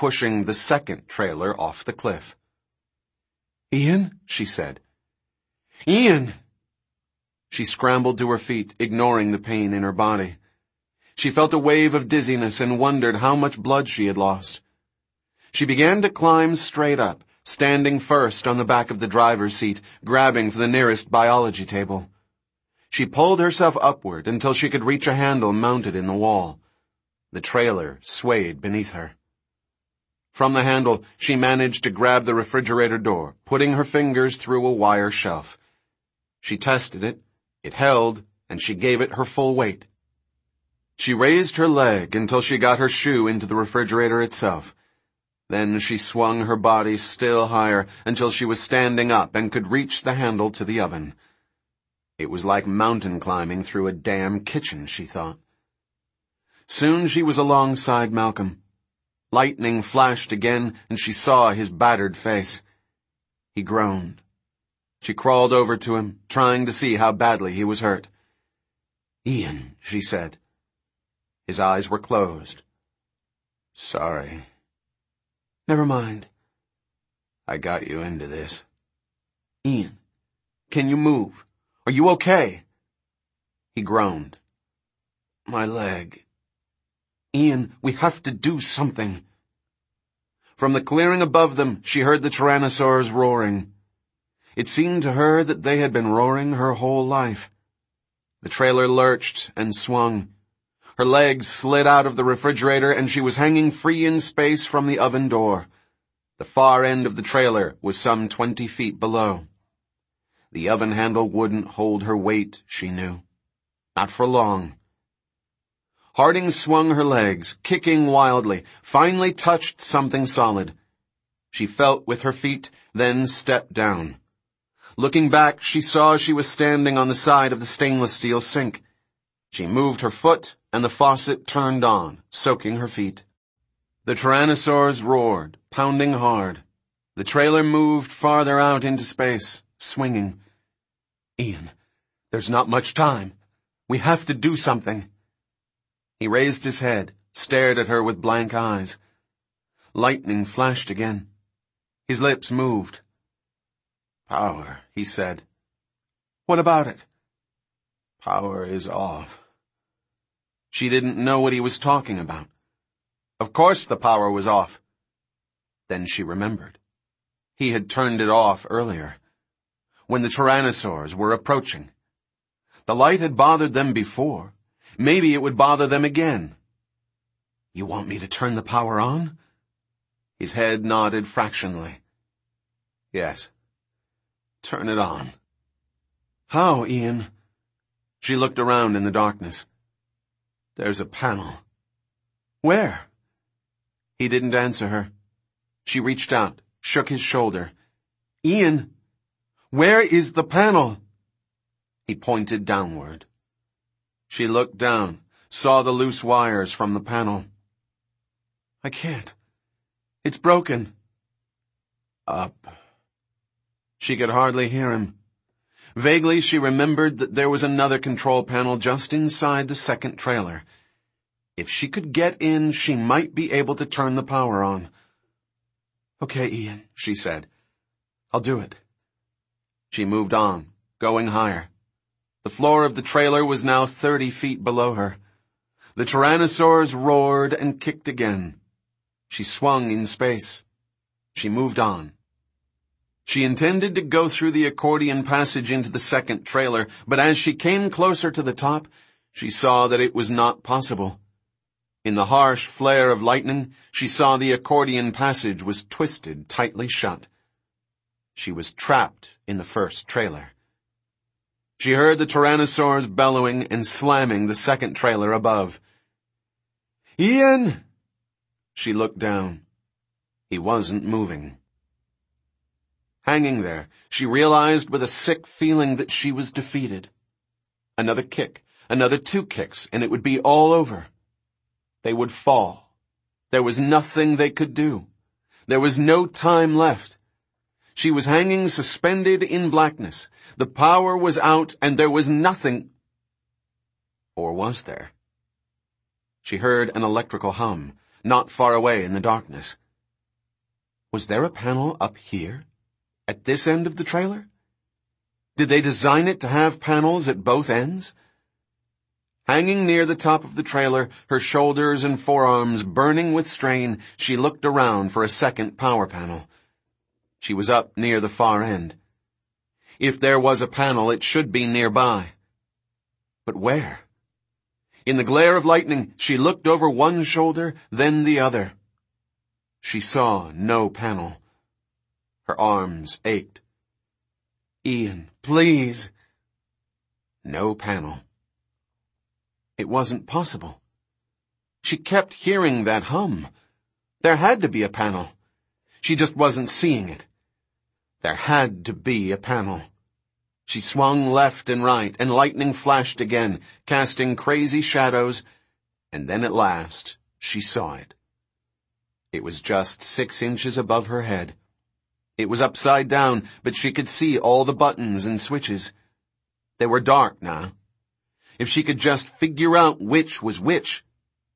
pushing the second trailer off the cliff. "Ian," she said. "Ian!" She scrambled to her feet, ignoring the pain in her body. She felt a wave of dizziness and wondered how much blood she had lost. She began to climb straight up, standing first on the back of the driver's seat, grabbing for the nearest biology table. She pulled herself upward until she could reach a handle mounted in the wall. The trailer swayed beneath her. From the handle, she managed to grab the refrigerator door, putting her fingers through a wire shelf. She tested it, it held, and she gave it her full weight. She raised her leg until she got her shoe into the refrigerator itself. Then she swung her body still higher until she was standing up and could reach the handle to the oven. It was like mountain climbing through a damn kitchen, she thought. Soon she was alongside Malcolm. Lightning flashed again, and she saw his battered face. He groaned. She crawled over to him, trying to see how badly he was hurt. "Ian," she said. His eyes were closed. "Sorry." "Never mind. I got you into this." "Ian, can you move? Are you okay?" He groaned. "My leg." "Ian, we have to do something." From the clearing above them, she heard the tyrannosaurs roaring. It seemed to her that they had been roaring her whole life. The trailer lurched and swung. Her legs slid out of the refrigerator and she was hanging free in space from the oven door. The far end of the trailer was some 20 feet below. The oven handle wouldn't hold her weight, she knew. Not for long. Harding swung her legs, kicking wildly, finally touched something solid. She felt with her feet, then stepped down. Looking back, she saw she was standing on the side of the stainless steel sink. She moved her foot, and the faucet turned on, soaking her feet. The tyrannosaurs roared, pounding hard. The trailer moved farther out into space, swinging. "Ian, there's not much time. We have to do something." He raised his head, stared at her with blank eyes. Lightning flashed again. His lips moved. "Power," he said. "What about it?" "Power is off." She didn't know what he was talking about. Of course the power was off. Then she remembered. He had turned it off earlier, when the tyrannosaurs were approaching. The light had bothered them before. Maybe it would bother them again. "You want me to turn the power on?" His head nodded fractionally. "Yes. Turn it on." "How, Ian?" She looked around in the darkness. "There's a panel." "Where?" He didn't answer her. She reached out, shook his shoulder. "Ian, where is the panel?" He pointed downward. She looked down, saw the loose wires from the panel. "I can't. It's broken." "Up." She could hardly hear him. Vaguely, she remembered that there was another control panel just inside the second trailer. If she could get in, she might be able to turn the power on. "Okay, Ian," she said. "I'll do it." She moved on, going higher. The floor of the trailer was now 30 feet below her. The tyrannosaurs roared and kicked again. She swung in space. She moved on. She intended to go through the accordion passage into the second trailer, but as she came closer to the top, she saw that it was not possible. In the harsh flare of lightning, she saw the accordion passage was twisted tightly shut. She was trapped in the first trailer. She heard the tyrannosaurs bellowing and slamming the second trailer above. "Ian!" She looked down. He wasn't moving. Hanging there, she realized with a sick feeling that she was defeated. Another kick, another 2 kicks, and it would be all over. They would fall. There was nothing they could do. There was no time left. She was hanging suspended in blackness. The power was out, and there was nothing. Or was there? She heard an electrical hum, not far away in the darkness. Was there a panel up here? At this end of the trailer? Did they design it to have panels at both ends? Hanging near the top of the trailer, her shoulders and forearms burning with strain, she looked around for a second power panel. She was up near the far end. If there was a panel, it should be nearby. But where? In the glare of lightning, she looked over one shoulder, then the other. She saw no panel. Her arms ached. Ian, please. No panel. It wasn't possible. She kept hearing that hum. There had to be a panel. She just wasn't seeing it. There had to be a panel. She swung left and right, and lightning flashed again, casting crazy shadows, and then at last she saw it. It was just 6 inches above her head. It was upside down, but she could see all the buttons and switches. They were dark now. If she could just figure out which was which.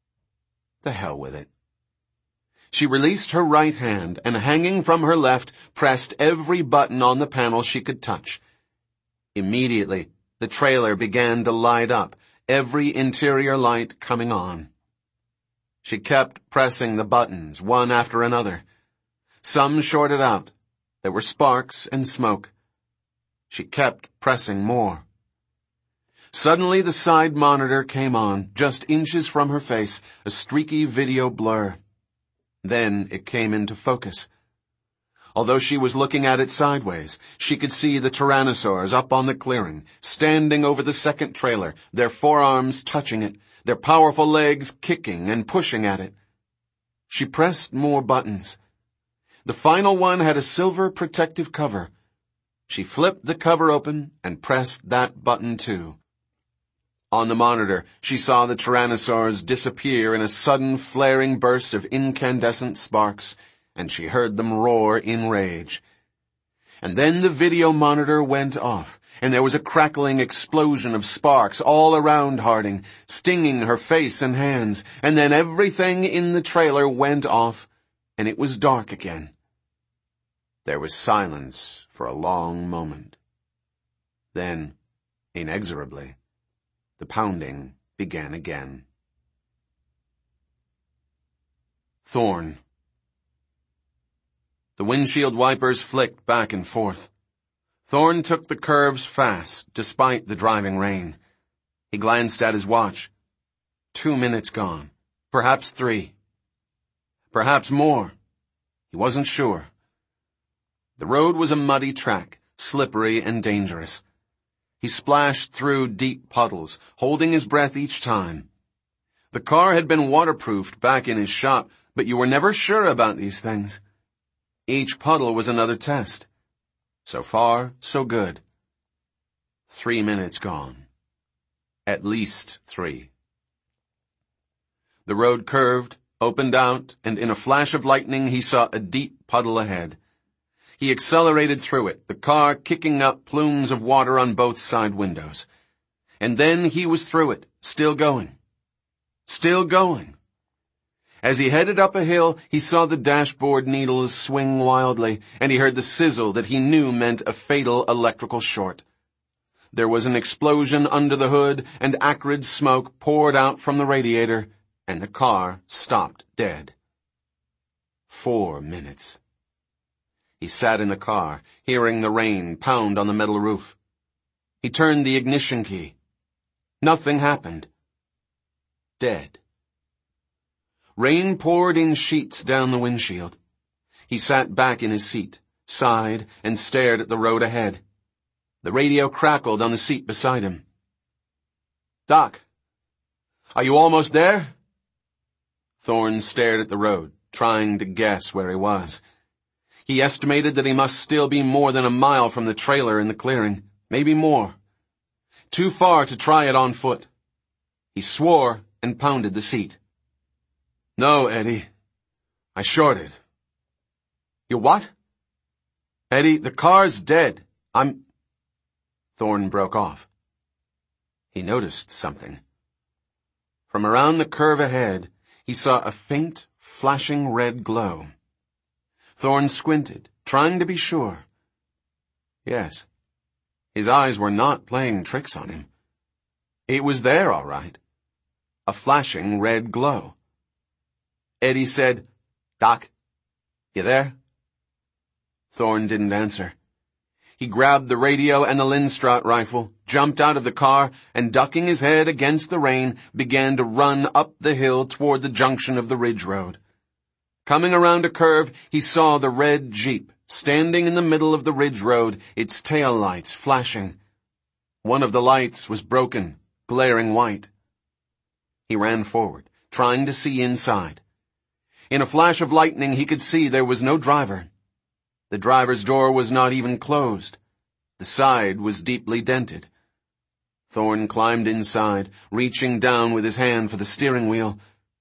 The hell with it. She released her right hand and, hanging from her left, pressed every button on the panel she could touch. Immediately, the trailer began to light up, every interior light coming on. She kept pressing the buttons, one after another. Some shorted out. There were sparks and smoke. She kept pressing more. Suddenly the side monitor came on, just inches from her face, a streaky video blur. Then it came into focus. Although she was looking at it sideways, she could see the tyrannosaurs up on the clearing, standing over the second trailer, their forearms touching it, their powerful legs kicking and pushing at it. She pressed more buttons. The final one had a silver protective cover. She flipped the cover open and pressed that button too. On the monitor, she saw the tyrannosaurs disappear in a sudden flaring burst of incandescent sparks, and she heard them roar in rage. And then the video monitor went off, and there was a crackling explosion of sparks all around Harding, stinging her face and hands, and then everything in the trailer went off, and it was dark again. There was silence for a long moment. Then, inexorably, the pounding began again. Thorn. The windshield wipers flicked back and forth. Thorn took the curves fast, despite the driving rain. He glanced at his watch. 2 minutes gone. Perhaps 3. Perhaps more. He wasn't sure. The road was a muddy track, slippery and dangerous. He splashed through deep puddles, holding his breath each time. The car had been waterproofed back in his shop, but you were never sure about these things. Each puddle was another test. So far, so good. 3 minutes gone. At least 3. The road curved, opened out, and in a flash of lightning he saw a deep puddle ahead. He accelerated through it, the car kicking up plumes of water on both side windows. And then he was through it, still going. Still going. As he headed up a hill, he saw the dashboard needles swing wildly, and he heard the sizzle that he knew meant a fatal electrical short. There was an explosion under the hood, and acrid smoke poured out from the radiator, and the car stopped dead. 4 minutes. He sat in the car, hearing the rain pound on the metal roof. He turned the ignition key. Nothing happened. Dead. Rain poured in sheets down the windshield. He sat back in his seat, sighed, and stared at the road ahead. The radio crackled on the seat beside him. "Doc, are you almost there?" Thorn stared at the road, trying to guess where he was. He estimated that he must still be more than a mile from the trailer in the clearing, maybe more. Too far to try it on foot. He swore and pounded the seat. "No, Eddie. I shorted." "You what?" "Eddie, the car's dead. Thorn broke off. He noticed something. From around the curve ahead, he saw a faint, flashing red glow. Thorne squinted, trying to be sure. Yes, his eyes were not playing tricks on him. It was there, all right. A flashing red glow. Eddie said, "Doc, you there?" Thorne didn't answer. He grabbed the radio and the Lindström rifle, jumped out of the car, and ducking his head against the rain, began to run up the hill toward the junction of the ridge road. Coming around a curve, he saw the red Jeep, standing in the middle of the ridge road, its tail lights flashing. One of the lights was broken, glaring white. He ran forward, trying to see inside. In a flash of lightning, he could see there was no driver. The driver's door was not even closed. The side was deeply dented. Thorne climbed inside, reaching down with his hand for the steering wheel.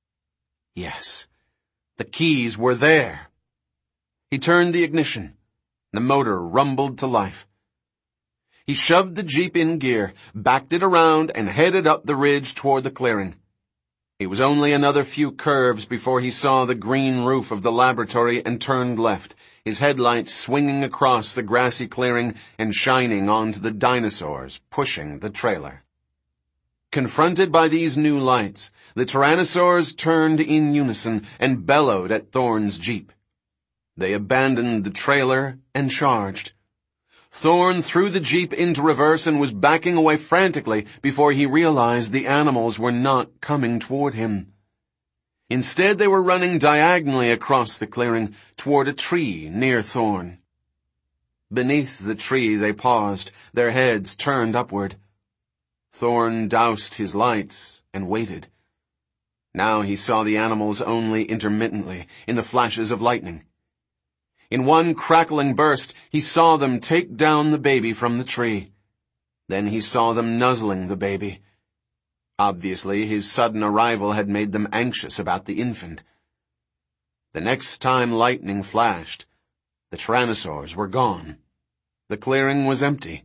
Yes, the keys were there. He turned the ignition. The motor rumbled to life. He shoved the Jeep in gear, backed it around, and headed up the ridge toward the clearing. It was only another few curves before he saw the green roof of the laboratory and turned left, his headlights swinging across the grassy clearing and shining onto the dinosaurs pushing the trailer. Confronted by these new lights, the tyrannosaurs turned in unison and bellowed at Thorne's Jeep. They abandoned the trailer and charged. Thorne threw the Jeep into reverse and was backing away frantically before he realized the animals were not coming toward him. Instead, they were running diagonally across the clearing toward a tree near Thorne. Beneath the tree they paused, their heads turned upward. Thorne doused his lights and waited. Now he saw the animals only intermittently, in the flashes of lightning. In one crackling burst, he saw them take down the baby from the tree. Then he saw them nuzzling the baby. Obviously, his sudden arrival had made them anxious about the infant. The next time lightning flashed, the tyrannosaurs were gone. The clearing was empty.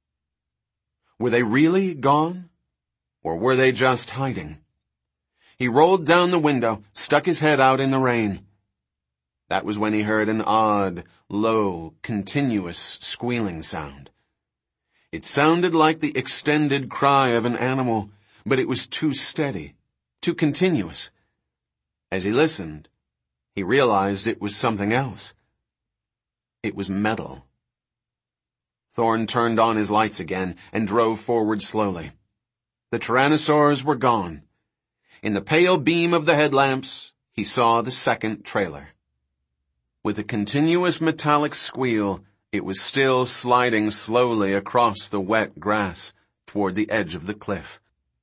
Were they really gone? Or were they just hiding? He rolled down the window, stuck his head out in the rain. That was when he heard an odd, low, continuous squealing sound. It sounded like the extended cry of an animal, but it was too steady, too continuous. As he listened, he realized it was something else. It was metal. Thorne turned on his lights again and drove forward slowly. The tyrannosaurs were gone. In the pale beam of the headlamps, he saw the second trailer. With a continuous metallic squeal, it was still sliding slowly across the wet grass toward the edge of the cliff.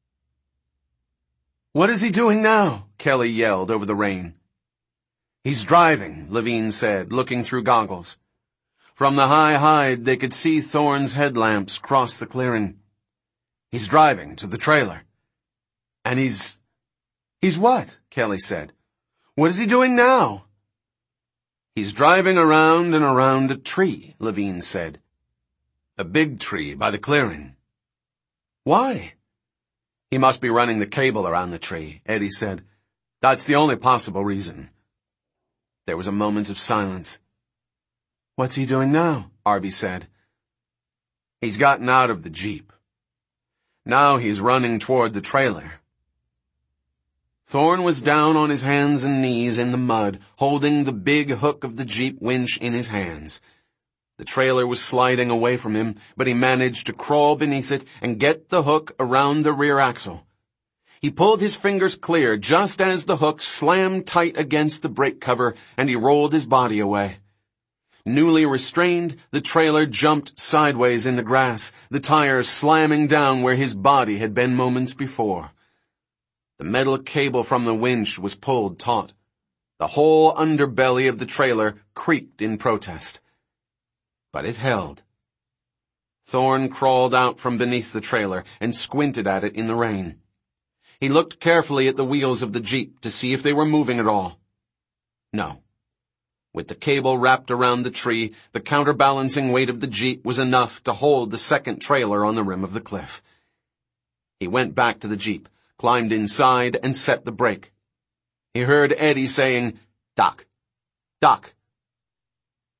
"What is he doing now?" Kelly yelled over the rain. "He's driving," Levine said, looking through goggles. From the high hide, they could see Thorne's headlamps cross the clearing. "He's driving to the trailer." "And he's what?" Kelly said. "What is he doing now?" "He's driving around and around a tree," Levine said. "A big tree by the clearing." "Why?" "He must be running the cable around the tree," Eddie said. "That's the only possible reason." There was a moment of silence. "What's he doing now?" Arby said. "He's gotten out of the Jeep. Now he's running toward the trailer." Thorne was down on his hands and knees in the mud, holding the big hook of the Jeep winch in his hands. The trailer was sliding away from him, but he managed to crawl beneath it and get the hook around the rear axle. He pulled his fingers clear just as the hook slammed tight against the brake cover, and he rolled his body away. Newly restrained, the trailer jumped sideways in the grass, the tires slamming down where his body had been moments before. The metal cable from the winch was pulled taut. The whole underbelly of the trailer creaked in protest. But it held. Thorne crawled out from beneath the trailer and squinted at it in the rain. He looked carefully at the wheels of the Jeep to see if they were moving at all. No. With the cable wrapped around the tree, the counterbalancing weight of the Jeep was enough to hold the second trailer on the rim of the cliff. He went back to the Jeep, climbed inside, and set the brake. He heard Eddie saying, "Doc, Doc."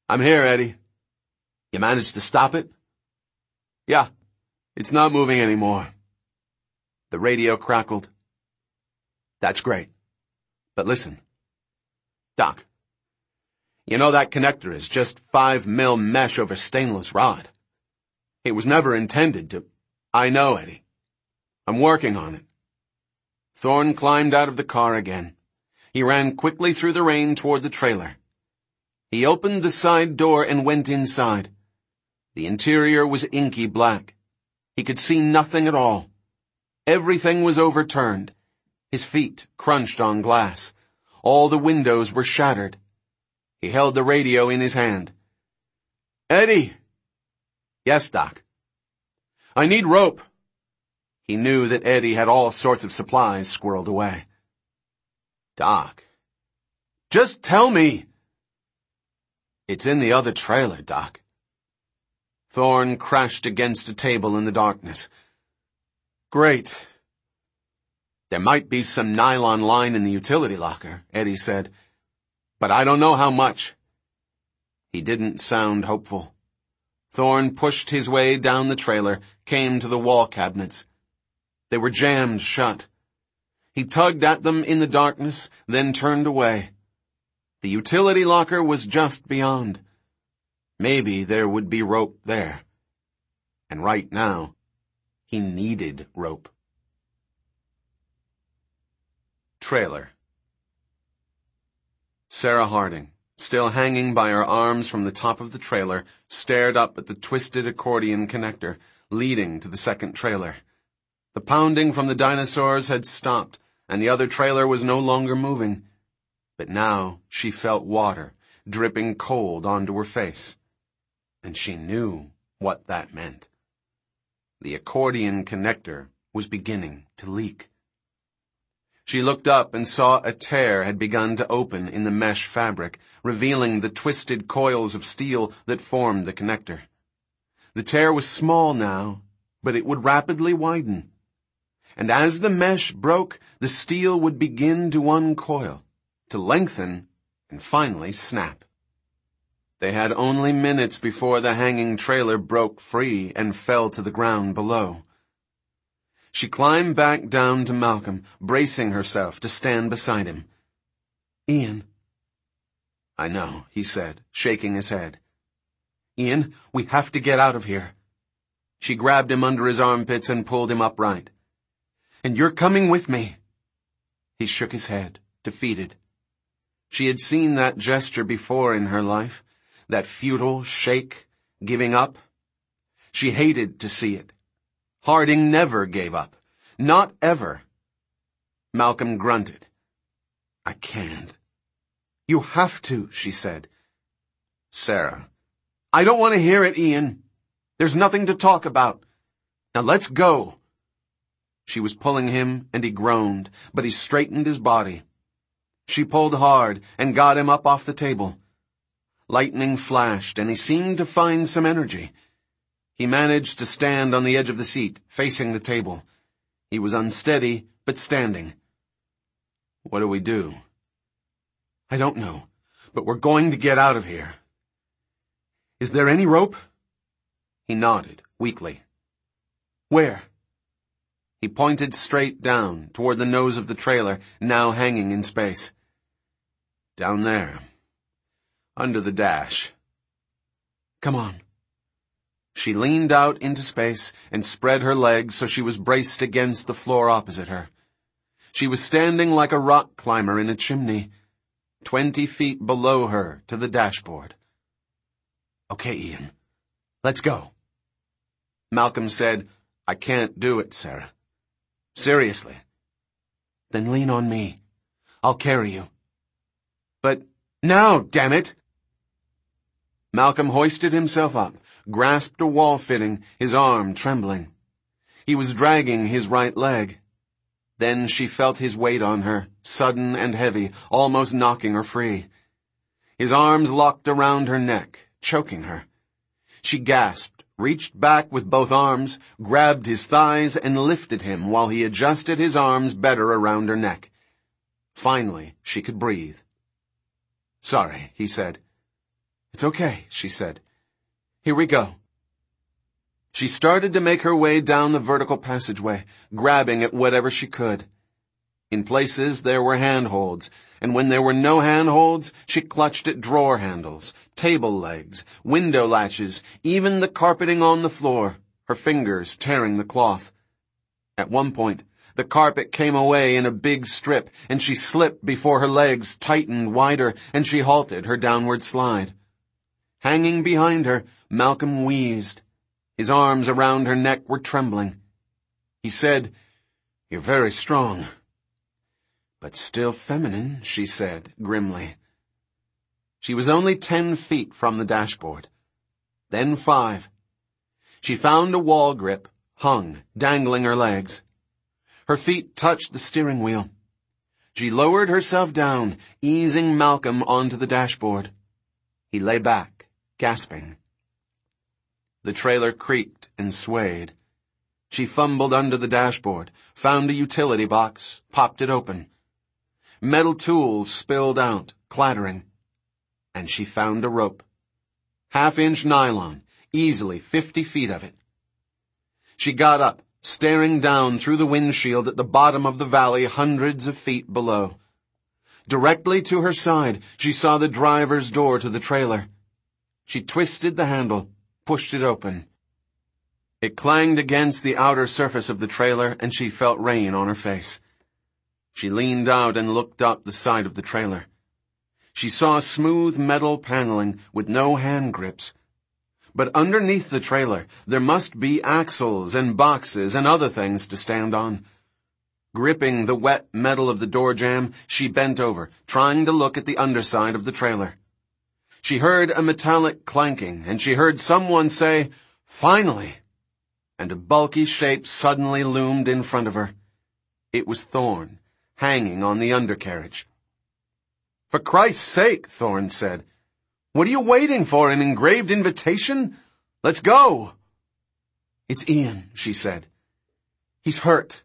I'm here, Eddie. You managed to stop it? Yeah, it's not moving anymore. The radio crackled. That's great. But listen. Doc, you know that connector is just 5mm mesh over stainless rod. It was never intended to... I know, Eddie. I'm working on it. Thorne climbed out of the car again. He ran quickly through the rain toward the trailer. He opened the side door and went inside. The interior was inky black. He could see nothing at all. Everything was overturned. His feet crunched on glass. All the windows were shattered. He held the radio in his hand. Eddie! Yes, Doc. I need rope. He knew that Eddie had all sorts of supplies squirreled away. Doc, just tell me. It's in the other trailer, Doc. Thorne crashed against a table in the darkness. Great. There might be some nylon line in the utility locker, Eddie said, but I don't know how much. He didn't sound hopeful. Thorne pushed his way down the trailer, came to the wall cabinets. They were jammed shut. He tugged at them in the darkness, then turned away. The utility locker was just beyond. Maybe there would be rope there. And right now, he needed rope. Trailer. Sarah Harding, still hanging by her arms from the top of the trailer, stared up at the twisted accordion connector leading to the second trailer. The pounding from the dinosaurs had stopped, and the other trailer was no longer moving. But now she felt water dripping cold onto her face. And she knew what that meant. The accordion connector was beginning to leak. She looked up and saw a tear had begun to open in the mesh fabric, revealing the twisted coils of steel that formed the connector. The tear was small now, but it would rapidly widen. And as the mesh broke, the steel would begin to uncoil, to lengthen, and finally snap. They had only minutes before the hanging trailer broke free and fell to the ground below. She climbed back down to Malcolm, bracing herself to stand beside him. Ian. I know, he said, shaking his head. Ian, we have to get out of here. She grabbed him under his armpits and pulled him upright. And you're coming with me. He shook his head, defeated. She had seen that gesture before in her life, that futile shake, giving up. She hated to see it. Harding never gave up. Not ever. Malcolm grunted. I can't. You have to, she said. Sarah. I don't want to hear it, Ian. There's nothing to talk about. Now let's go. She was pulling him, and he groaned, but he straightened his body. She pulled hard and got him up off the table. Lightning flashed, and he seemed to find some energy. He managed to stand on the edge of the seat, facing the table. He was unsteady, but standing. What do we do? I don't know, but we're going to get out of here. Is there any rope? He nodded, weakly. Where? He pointed straight down, toward the nose of the trailer, now hanging in space. Down there. Under the dash. Come on. She leaned out into space and spread her legs so she was braced against the floor opposite her. She was standing like a rock climber in a chimney, 20 feet below her to the dashboard. Okay, Ian. Let's go. Malcolm said, I can't do it, Sarah. Seriously. Then lean on me. I'll carry you. But now, damn it! Malcolm hoisted himself up, grasped a wall fitting, his arm trembling. He was dragging his right leg. Then she felt his weight on her, sudden and heavy, almost knocking her free. His arms locked around her neck, choking her. She gasped, reached back with both arms, grabbed his thighs, and lifted him while he adjusted his arms better around her neck. Finally, she could breathe. Sorry, he said. It's okay, she said. Here we go. She started to make her way down the vertical passageway, grabbing at whatever she could. In places there were handholds, and when there were no handholds, she clutched at drawer handles, table legs, window latches, even the carpeting on the floor, her fingers tearing the cloth. At one point, the carpet came away in a big strip, and she slipped before her legs tightened wider, and she halted her downward slide. Hanging behind her, Malcolm wheezed. His arms around her neck were trembling. He said, "You're very strong." "But still feminine," she said grimly. She was only 10 feet from the dashboard. Then 5. She found a wall grip, hung, dangling her legs. Her feet touched the steering wheel. She lowered herself down, easing Malcolm onto the dashboard. He lay back, gasping. The trailer creaked and swayed. She fumbled under the dashboard, found a utility box, popped it open. Metal tools spilled out, clattering. And she found a rope. 1/2-inch nylon, easily 50 feet of it. She got up, staring down through the windshield at the bottom of the valley hundreds of feet below. Directly to her side, she saw the driver's door to the trailer. She twisted the handle, pushed it open. It clanged against the outer surface of the trailer, and she felt rain on her face. She leaned out and looked up the side of the trailer. She saw smooth metal paneling with no hand grips. But underneath the trailer, there must be axles and boxes and other things to stand on. Gripping the wet metal of the door jamb, she bent over, trying to look at the underside of the trailer. She heard a metallic clanking, and she heard someone say, "Finally!" And a bulky shape suddenly loomed in front of her. It was Thorne, hanging on the undercarriage. "For Christ's sake," Thorne said. "What are you waiting for, an engraved invitation? Let's go." "It's Ian," she said. "He's hurt."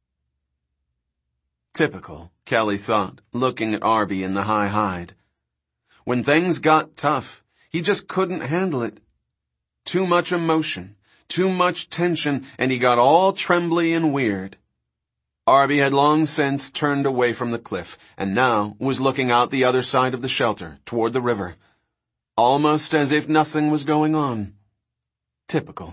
Typical, Kelly thought, looking at Arby in the high hide. When things got tough, he just couldn't handle it. Too much emotion, too much tension, and he got all trembly and weird. Arby had long since turned away from the cliff, and now was looking out the other side of the shelter, toward the river. Almost as if nothing was going on. Typical.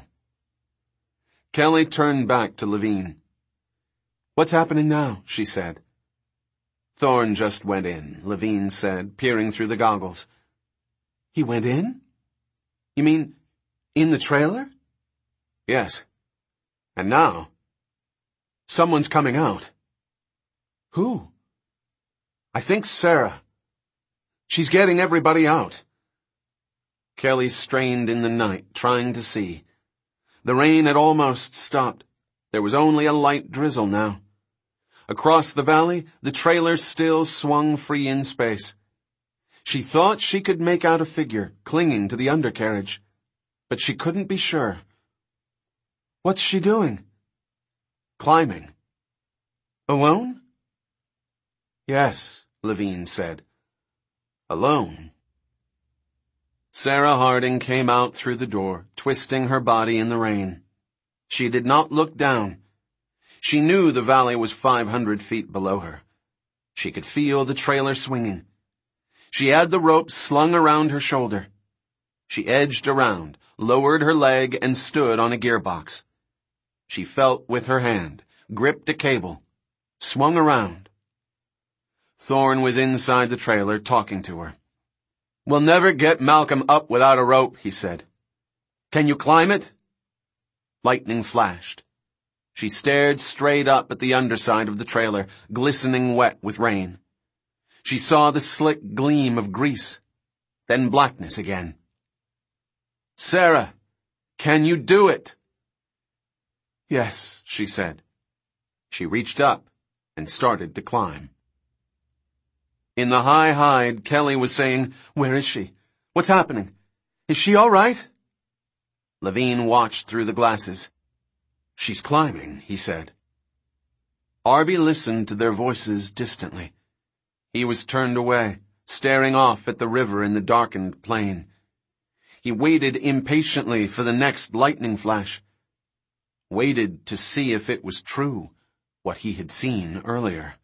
Kelly turned back to Levine. "What's happening now?" she said. "Thorne just went in," Levine said, peering through the goggles. "He went in? You mean, in the trailer?" "Yes. And now, someone's coming out." "Who?" "I think Sarah. She's getting everybody out." Kelly strained in the night, trying to see. The rain had almost stopped. There was only a light drizzle now. Across the valley, the trailer still swung free in space. She thought she could make out a figure clinging to the undercarriage, but she couldn't be sure. "What's she doing?" "Climbing." "Alone?" "Yes," Levine said. "Alone." Sarah Harding came out through the door, twisting her body in the rain. She did not look down. She knew the valley was 500 feet below her. She could feel the trailer swinging. She had the rope slung around her shoulder. She edged around, lowered her leg, and stood on a gearbox. She felt with her hand, gripped a cable, swung around. Thorne was inside the trailer talking to her. "We'll never get Malcolm up without a rope," he said. "Can you climb it?" Lightning flashed. She stared straight up at the underside of the trailer, glistening wet with rain. She saw the slick gleam of grease, then blackness again. "Sarah, can you do it?" "Yes," she said. She reached up and started to climb. In the high hide, Kelly was saying, "Where is she? What's happening? Is she all right?" Levine watched through the glasses. "She's climbing," he said. Arby listened to their voices distantly. He was turned away, staring off at the river in the darkened plain. He waited impatiently for the next lightning flash. Waited to see if it was true, what he had seen earlier.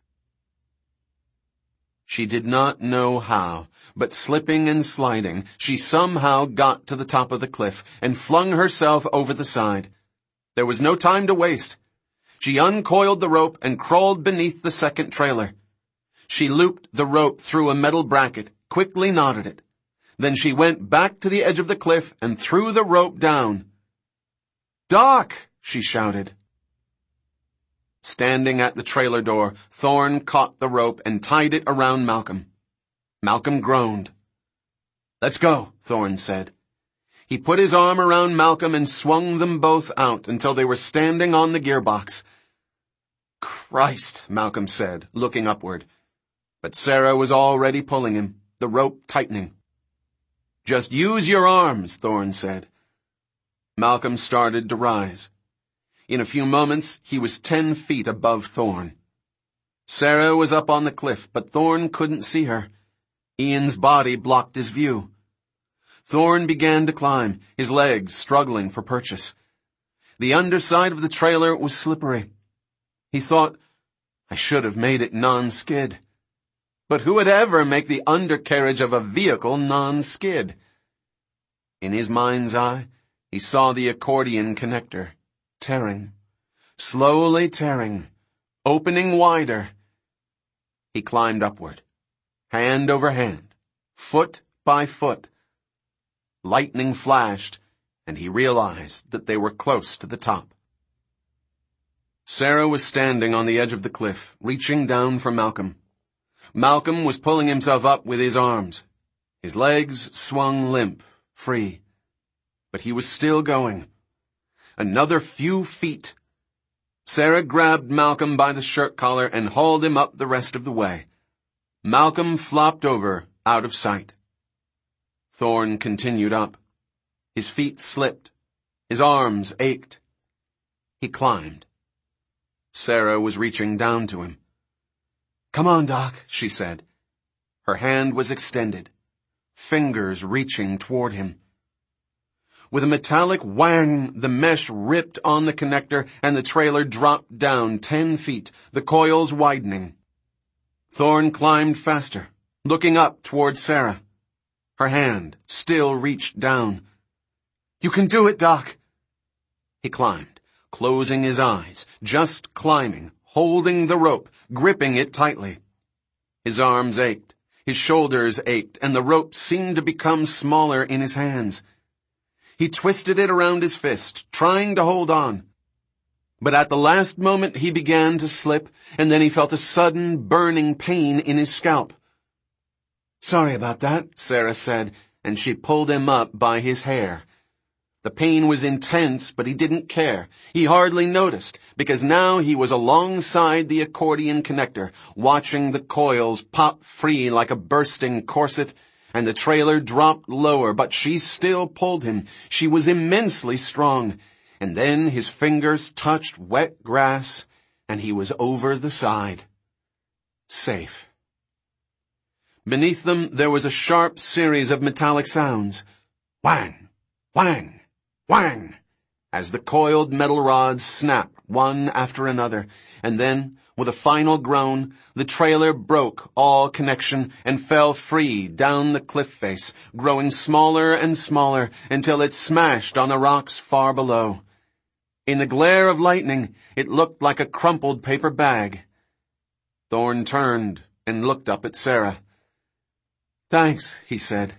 She did not know how, but slipping and sliding, she somehow got to the top of the cliff and flung herself over the side. There was no time to waste. She uncoiled the rope and crawled beneath the second trailer. She looped the rope through a metal bracket, quickly knotted it. Then she went back to the edge of the cliff and threw the rope down. "Doc!" she shouted. Standing at the trailer door, Thorne caught the rope and tied it around Malcolm. Malcolm groaned. "Let's go," Thorne said. He put his arm around Malcolm and swung them both out until they were standing on the gearbox. "Christ," Malcolm said, looking upward. But Sarah was already pulling him, the rope tightening. "Just use your arms," Thorne said. Malcolm started to rise. In a few moments, he was 10 feet above Thorne. Sarah was up on the cliff, but Thorne couldn't see her. Ian's body blocked his view. Thorne began to climb, his legs struggling for purchase. The underside of the trailer was slippery. He thought, "I should have made it non-skid." But who would ever make the undercarriage of a vehicle non-skid? In his mind's eye, he saw the accordion connector, tearing, slowly tearing, opening wider. He climbed upward, hand over hand, foot by foot. Lightning flashed, and he realized that they were close to the top. Sarah was standing on the edge of the cliff, reaching down for Malcolm. Malcolm was pulling himself up with his arms. His legs swung limp, free. But he was still going. Another few feet. Sarah grabbed Malcolm by the shirt collar and hauled him up the rest of the way. Malcolm flopped over, out of sight. Thorne continued up. His feet slipped. His arms ached. He climbed. Sarah was reaching down to him. "Come on, Doc," she said. Her hand was extended, fingers reaching toward him. With a metallic whang, the mesh ripped on the connector and the trailer dropped down 10 feet, the coils widening. Thorne climbed faster, looking up toward Sarah. Her hand still reached down. "You can do it, Doc." He climbed, closing his eyes, just climbing, holding the rope, gripping it tightly. His arms ached, his shoulders ached, and the rope seemed to become smaller in his hands. He twisted it around his fist, trying to hold on. But at the last moment he began to slip, and then he felt a sudden burning pain in his scalp. "Sorry about that," Sarah said, and she pulled him up by his hair. The pain was intense, but he didn't care. He hardly noticed, because now he was alongside the accordion connector, watching the coils pop free like a bursting corset, and the trailer dropped lower, but she still pulled him. She was immensely strong. And then his fingers touched wet grass, and he was over the side. Safe. Beneath them there was a sharp series of metallic sounds. Whang! Whang! Whang! As the coiled metal rods snapped one after another, and then, with a final groan, the trailer broke all connection and fell free down the cliff face, growing smaller and smaller until it smashed on the rocks far below. In the glare of lightning, it looked like a crumpled paper bag. Thorne turned and looked up at Sarah. "Thanks," he said.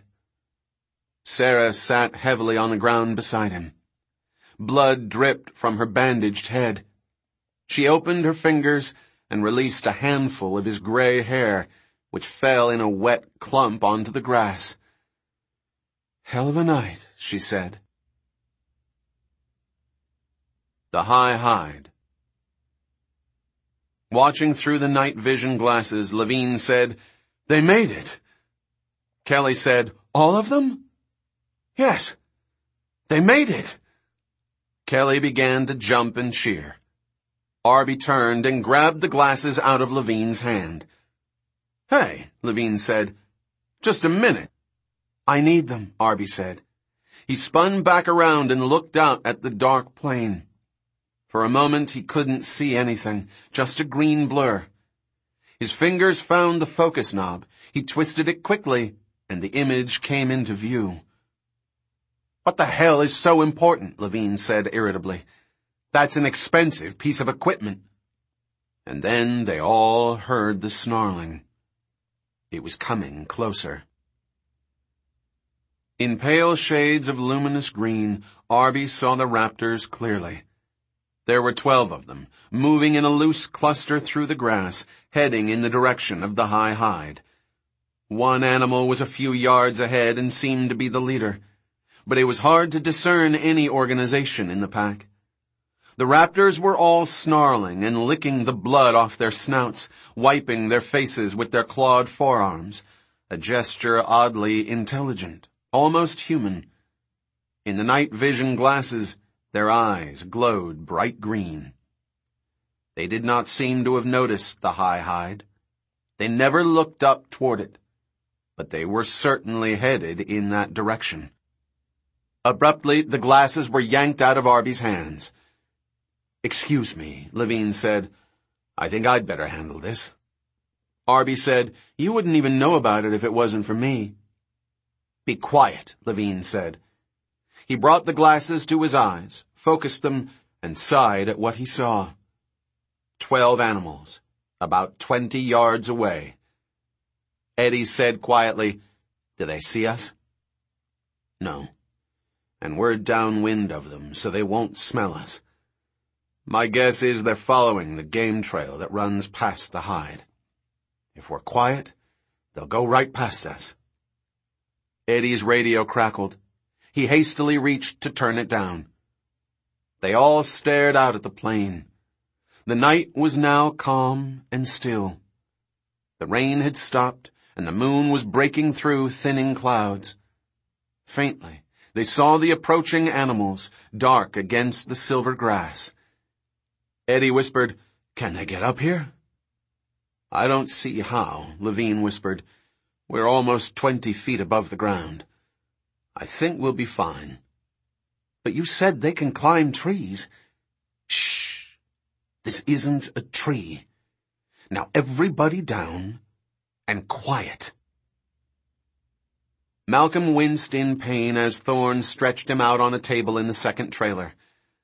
Sarah sat heavily on the ground beside him. Blood dripped from her bandaged head. She opened her fingers and released a handful of his gray hair, which fell in a wet clump onto the grass. "Hell of a night," she said. The High Hide. Watching through the night vision glasses, Levine said, "They made it." Kelly said, "All of them?" "Yes. They made it." Kelly began to jump and cheer. Arby turned and grabbed the glasses out of Levine's hand. "Hey," Levine said, "just a minute." "I need them," Arby said. He spun back around and looked out at the dark plain. For a moment he couldn't see anything, just a green blur. His fingers found the focus knob. He twisted it quickly, and the image came into view. "What the hell is so important?" Levine said irritably. "That's an expensive piece of equipment." And then they all heard the snarling. It was coming closer. In pale shades of luminous green, Arby saw the raptors clearly. There were 12 of them, moving in a loose cluster through the grass, heading in the direction of the high hide. One animal was a few yards ahead and seemed to be the leader, but it was hard to discern any organization in the pack. The raptors were all snarling and licking the blood off their snouts, wiping their faces with their clawed forearms, a gesture oddly intelligent, almost human. In the night vision glasses, their eyes glowed bright green. They did not seem to have noticed the high hide. They never looked up toward it, but they were certainly headed in that direction. Abruptly, the glasses were yanked out of Arby's hands. "Excuse me," Levine said. "I think I'd better handle this." Arby said, "You wouldn't even know about it if it wasn't for me." "Be quiet," Levine said. He brought the glasses to his eyes, focused them, and sighed at what he saw. 12 animals, about 20 yards away. Eddie said quietly, "Do they see us?" "No. And we're downwind of them, so they won't smell us. My guess is they're following the game trail that runs past the hide. If we're quiet, they'll go right past us." Eddie's radio crackled. He hastily reached to turn it down. They all stared out at the plain. The night was now calm and still. The rain had stopped, and the moon was breaking through thinning clouds. Faintly, they saw the approaching animals, dark against the silver grass. Eddie whispered, "Can they get up here?" "I don't see how," Levine whispered. "We're almost 20 feet above the ground. I think we'll be fine." "But you said they can climb trees." "Shh. This isn't a tree. Now everybody down and quiet." Malcolm winced in pain as Thorne stretched him out on a table in the second trailer.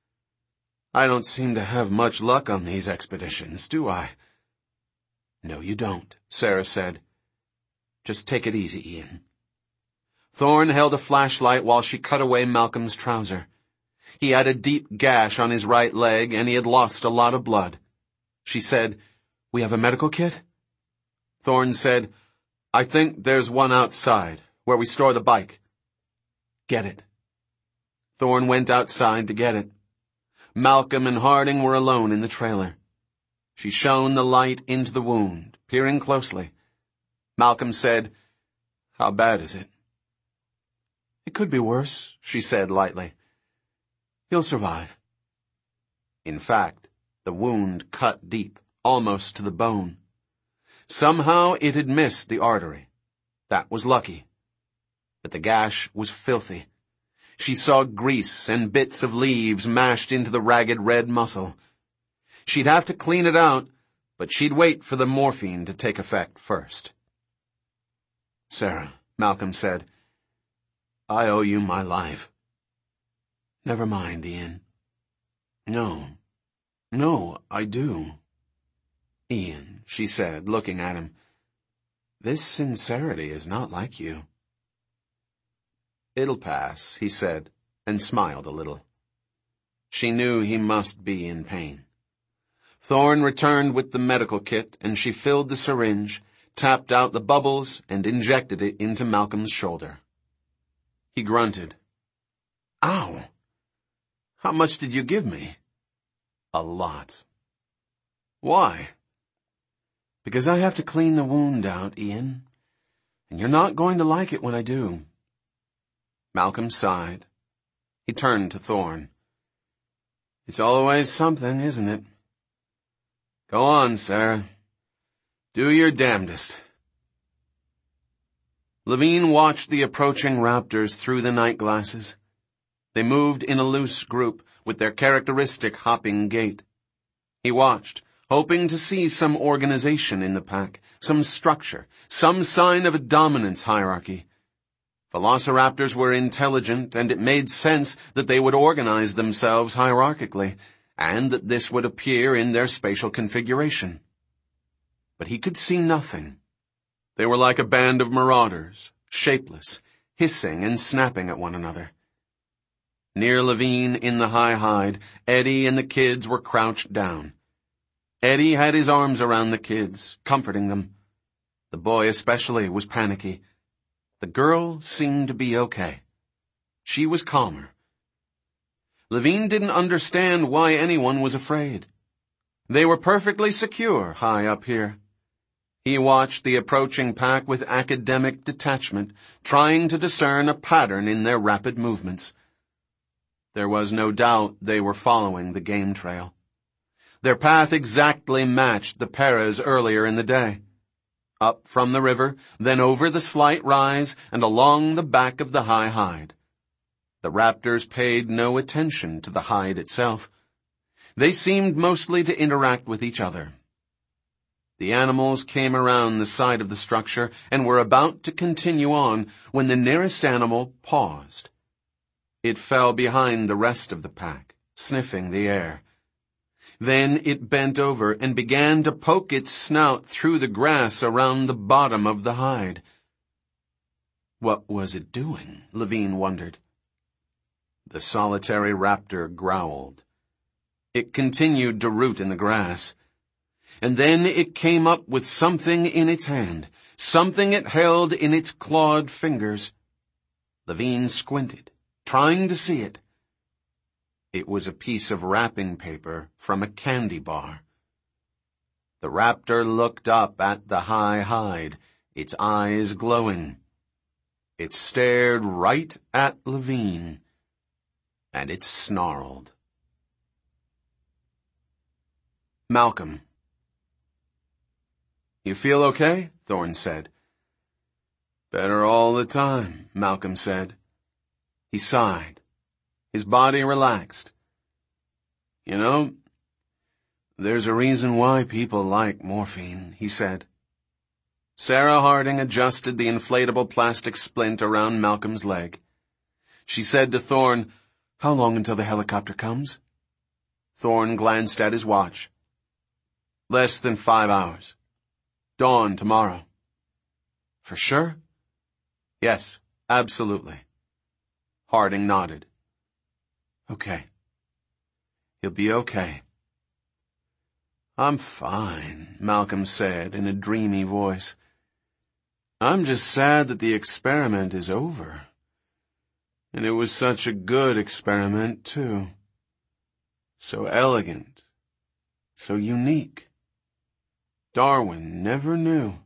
"I don't seem to have much luck on these expeditions, do I?" "No, you don't," Sarah said. "Just take it easy, Ian." Thorne held a flashlight while she cut away Malcolm's trouser. He had a deep gash on his right leg, and he had lost a lot of blood. She said, "We have a medical kit?" Thorne said, "I think there's one outside, where we store the bike." "Get it." Thorne went outside to get it. Malcolm and Harding were alone in the trailer. She shone the light into the wound, peering closely. Malcolm said, "How bad is it?" "It could be worse," she said lightly. "He'll survive." In fact, the wound cut deep, almost to the bone. Somehow it had missed the artery. That was lucky. But the gash was filthy. She saw grease and bits of leaves mashed into the ragged red muscle. She'd have to clean it out, but she'd wait for the morphine to take effect first. "Sarah," Malcolm said, "I owe you my life." "Never mind, Ian." No, I do." "Ian," she said, looking at him, "this sincerity is not like you." "It'll pass," he said, and smiled a little. She knew he must be in pain. Thorne returned with the medical kit, and she filled the syringe, tapped out the bubbles, and injected it into Malcolm's shoulder. He grunted. "Ow! How much did you give me?" "A lot." "Why?" "Because I have to clean the wound out, Ian. And you're not going to like it when I do." Malcolm sighed. He turned to Thorne. "It's always something, isn't it? Go on, Sarah. Do your damnedest." Levine watched the approaching raptors through the night glasses. They moved in a loose group with their characteristic hopping gait. He watched, hoping to see some organization in the pack, some structure, some sign of a dominance hierarchy. Velociraptors were intelligent, and it made sense that they would organize themselves hierarchically, and that this would appear in their spatial configuration. But he could see nothing. They were like a band of marauders, shapeless, hissing and snapping at one another. Near Levine in the high hide, Eddie and the kids were crouched down. Eddie had his arms around the kids, comforting them. The boy especially was panicky. The girl seemed to be okay. She was calmer. Levine didn't understand why anyone was afraid. They were perfectly secure high up here. He watched the approaching pack with academic detachment, trying to discern a pattern in their rapid movements. There was no doubt they were following the game trail. Their path exactly matched the Perez earlier in the day. Up from the river, then over the slight rise, and along the back of the high hide. The raptors paid no attention to the hide itself. They seemed mostly to interact with each other. The animals came around the side of the structure and were about to continue on when the nearest animal paused. It fell behind the rest of the pack, sniffing the air. Then it bent over and began to poke its snout through the grass around the bottom of the hide. What was it doing? Levine wondered. The solitary raptor growled. It continued to root in the grass. And then it came up with something in its hand, something it held in its clawed fingers. Levine squinted, trying to see it. It was a piece of wrapping paper from a candy bar. The raptor looked up at the high hide, its eyes glowing. It stared right at Levine, and it snarled. Malcolm. You feel okay? Thorne said. Better all the time, Malcolm said. He sighed. His body relaxed. You know, there's a reason why people like morphine, he said. Sarah Harding adjusted the inflatable plastic splint around Malcolm's leg. She said to Thorne, How long until the helicopter comes? Thorne glanced at his watch. Less than 5 hours. Dawn tomorrow. For sure? Yes, absolutely. Harding nodded. Okay. He'll be okay. I'm fine, Malcolm said in a dreamy voice. I'm just sad that the experiment is over. And it was such a good experiment, too. So elegant. So unique. Darwin never knew.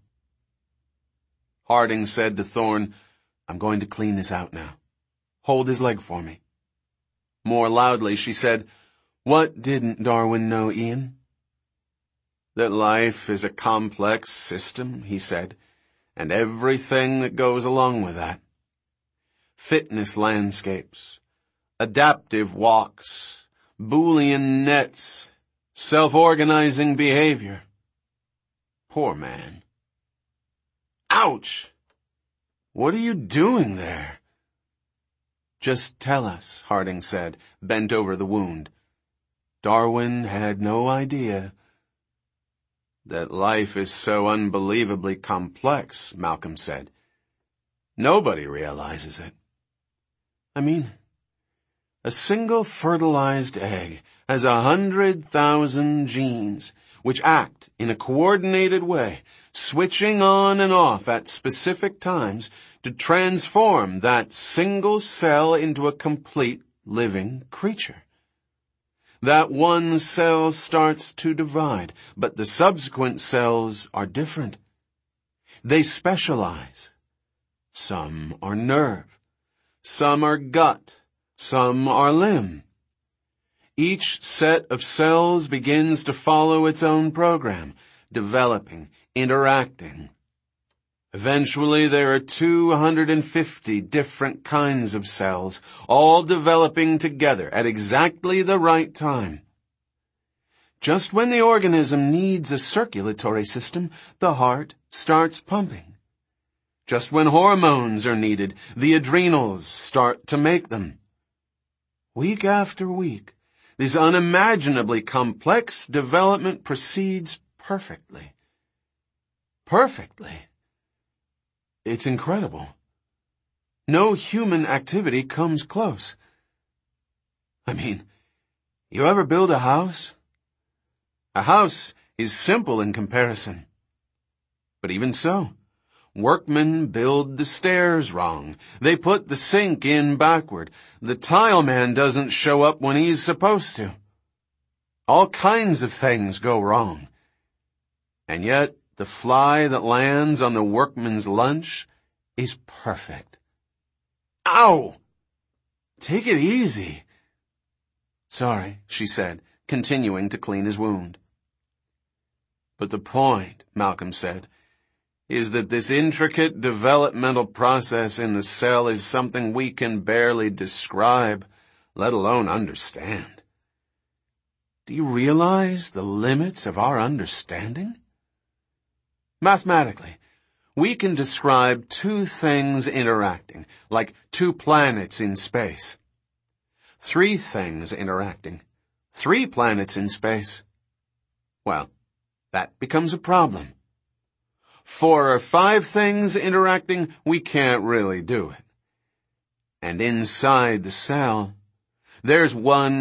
Harding said to Thorne, I'm going to clean this out now. Hold his leg for me. More loudly, she said, What didn't Darwin know, Ian? That life is a complex system, he said, and everything that goes along with that. Fitness landscapes, adaptive walks, Boolean nets, self-organizing behavior. Poor man. Ouch! What are you doing there? Just tell us, Harding said, bent over the wound. Darwin had no idea. That life is so unbelievably complex, Malcolm said. Nobody realizes it. I mean, a single fertilized egg has 100,000 genes, which act in a coordinated way, switching on and off at specific times to transform that single cell into a complete living creature. That one cell starts to divide, but the subsequent cells are different. They specialize. Some are nerve, some are gut, some are limb. Each set of cells begins to follow its own program, developing, interacting. Eventually, there are 250 different kinds of cells, all developing together at exactly the right time. Just when the organism needs a circulatory system, the heart starts pumping. Just when hormones are needed, the adrenals start to make them. Week after week, this unimaginably complex development proceeds perfectly. Perfectly. It's incredible. No human activity comes close. I mean, you ever build a house? A house is simple in comparison. But even so, workmen build the stairs wrong. They put the sink in backward. The tile man doesn't show up when he's supposed to. All kinds of things go wrong. And yet, the fly that lands on the workman's lunch is perfect. Ow! Take it easy. Sorry, she said, continuing to clean his wound. But the point, Malcolm said, is that this intricate developmental process in the cell is something we can barely describe, let alone understand. Do you realize the limits of our understanding? Mathematically, we can describe two things interacting, like two planets in space. Three things interacting, 3 planets in space. Well, that becomes a problem. 4 or 5 things interacting, we can't really do it. And inside the cell, there's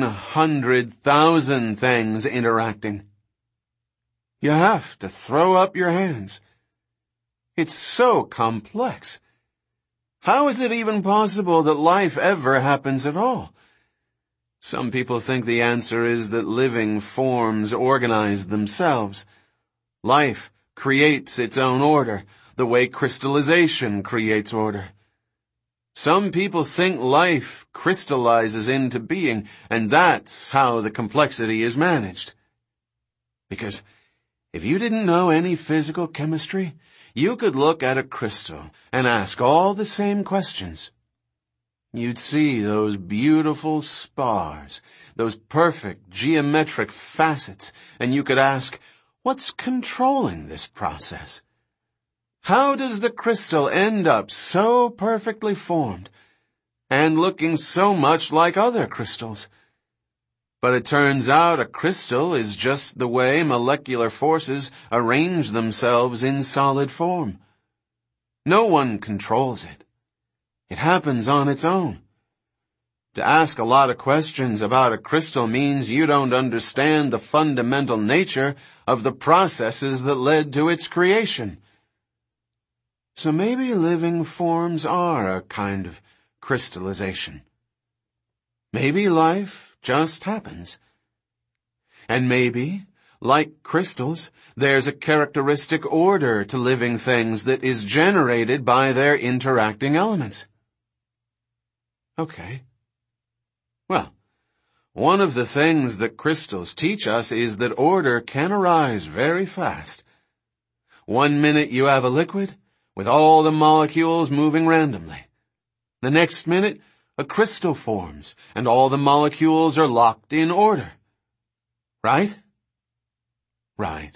100,000 things interacting. You have to throw up your hands. It's so complex. How is it even possible that life ever happens at all? Some people think the answer is that living forms organize themselves. Life creates its own order, the way crystallization creates order. Some people think life crystallizes into being, and that's how the complexity is managed. Because if you didn't know any physical chemistry, you could look at a crystal and ask all the same questions. You'd see those beautiful spars, those perfect geometric facets, and you could ask, what's controlling this process? How does the crystal end up so perfectly formed and looking so much like other crystals? But it turns out a crystal is just the way molecular forces arrange themselves in solid form. No one controls it. It happens on its own. To ask a lot of questions about a crystal means you don't understand the fundamental nature of the processes that led to its creation. So maybe living forms are a kind of crystallization. Maybe life just happens. And maybe, like crystals, there's a characteristic order to living things that is generated by their interacting elements. Okay. Well, one of the things that crystals teach us is that order can arise very fast. 1 minute you have a liquid with all the molecules moving randomly. The next minute, a crystal forms, and all the molecules are locked in order. Right? Right.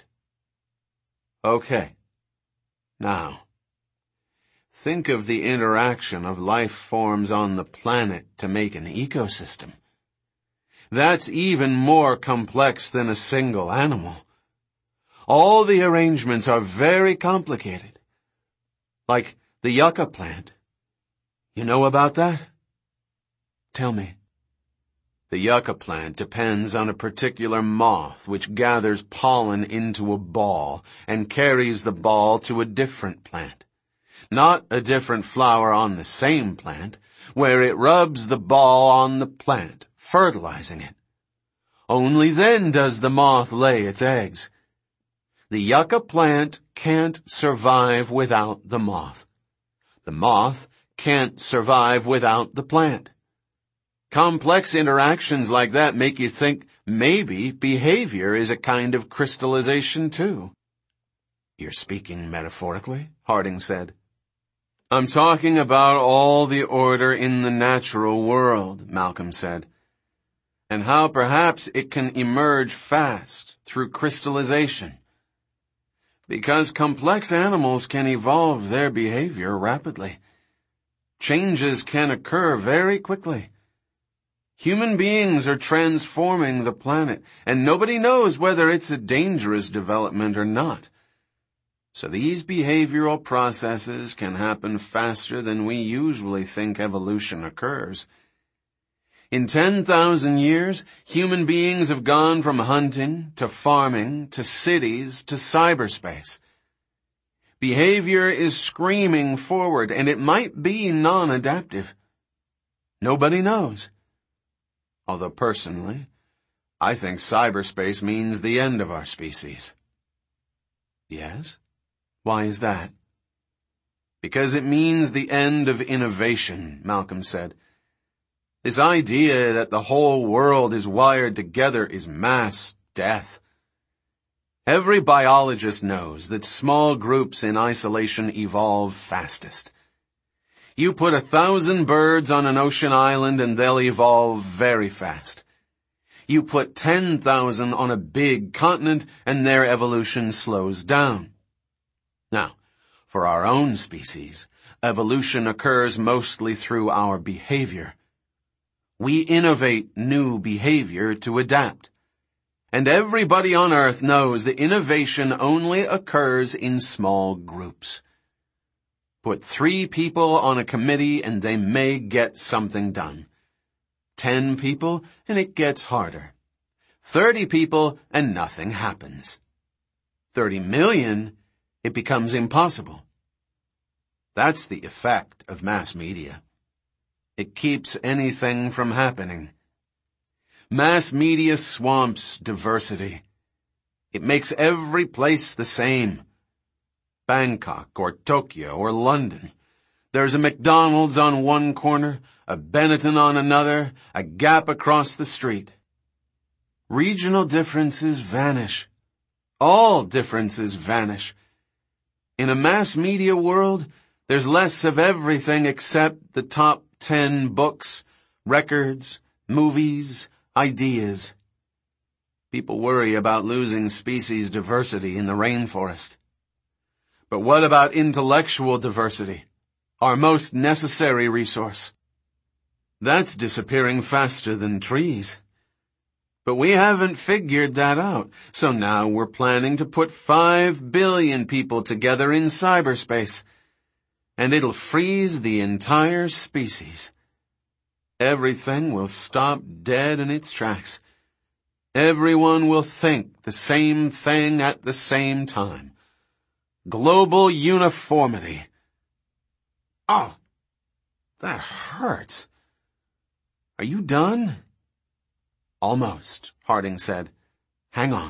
Okay. Now, think of the interaction of life forms on the planet to make an ecosystem. That's even more complex than a single animal. All the arrangements are very complicated. Like the yucca plant. You know about that? Tell me. The yucca plant depends on a particular moth which gathers pollen into a ball and carries the ball to a different plant. Not a different flower on the same plant, where it rubs the ball on the plant, fertilizing it. Only then does the moth lay its eggs. The yucca plant can't survive without the moth. The moth can't survive without the plant. Complex interactions like that make you think maybe behavior is a kind of crystallization too. You're speaking metaphorically, Harding said. I'm talking about all the order in the natural world, Malcolm said, and how perhaps it can emerge fast through crystallization. Because complex animals can evolve their behavior rapidly. Changes can occur very quickly. Human beings are transforming the planet, and nobody knows whether it's a dangerous development or not. So these behavioral processes can happen faster than we usually think evolution occurs. In 10,000 years, human beings have gone from hunting to farming to cities to cyberspace. Behavior is screaming forward, and it might be non-adaptive. Nobody knows. Although personally, I think cyberspace means the end of our species. Yes? Why is that? Because it means the end of innovation, Malcolm said. This idea that the whole world is wired together is mass death. Every biologist knows that small groups in isolation evolve fastest. You put 1,000 birds on an ocean island and they'll evolve very fast. You put 10,000 on a big continent and their evolution slows down. Now, for our own species, evolution occurs mostly through our behavior. We innovate new behavior to adapt. And everybody on Earth knows that innovation only occurs in small groups. Put 3 people on a committee and they may get something done. 10 people and it gets harder. 30 people and nothing happens. 30 million, it becomes impossible. That's the effect of mass media. It keeps anything from happening. Mass media swamps diversity. It makes every place the same. Bangkok or Tokyo or London. There's a McDonald's on one corner, a Benetton on another, a Gap across the street. Regional differences vanish. All differences vanish. In a mass media world, there's less of everything except the top 10 books, records, movies, ideas. People worry about losing species diversity in the rainforest. But what about intellectual diversity, our most necessary resource? That's disappearing faster than trees. But we haven't figured that out, so now we're planning to put 5 billion people together in cyberspace, and it'll freeze the entire species. Everything will stop dead in its tracks. Everyone will think the same thing at the same time. Global uniformity. Oh, that hurts. Are you done? Almost, Harding said. Hang on.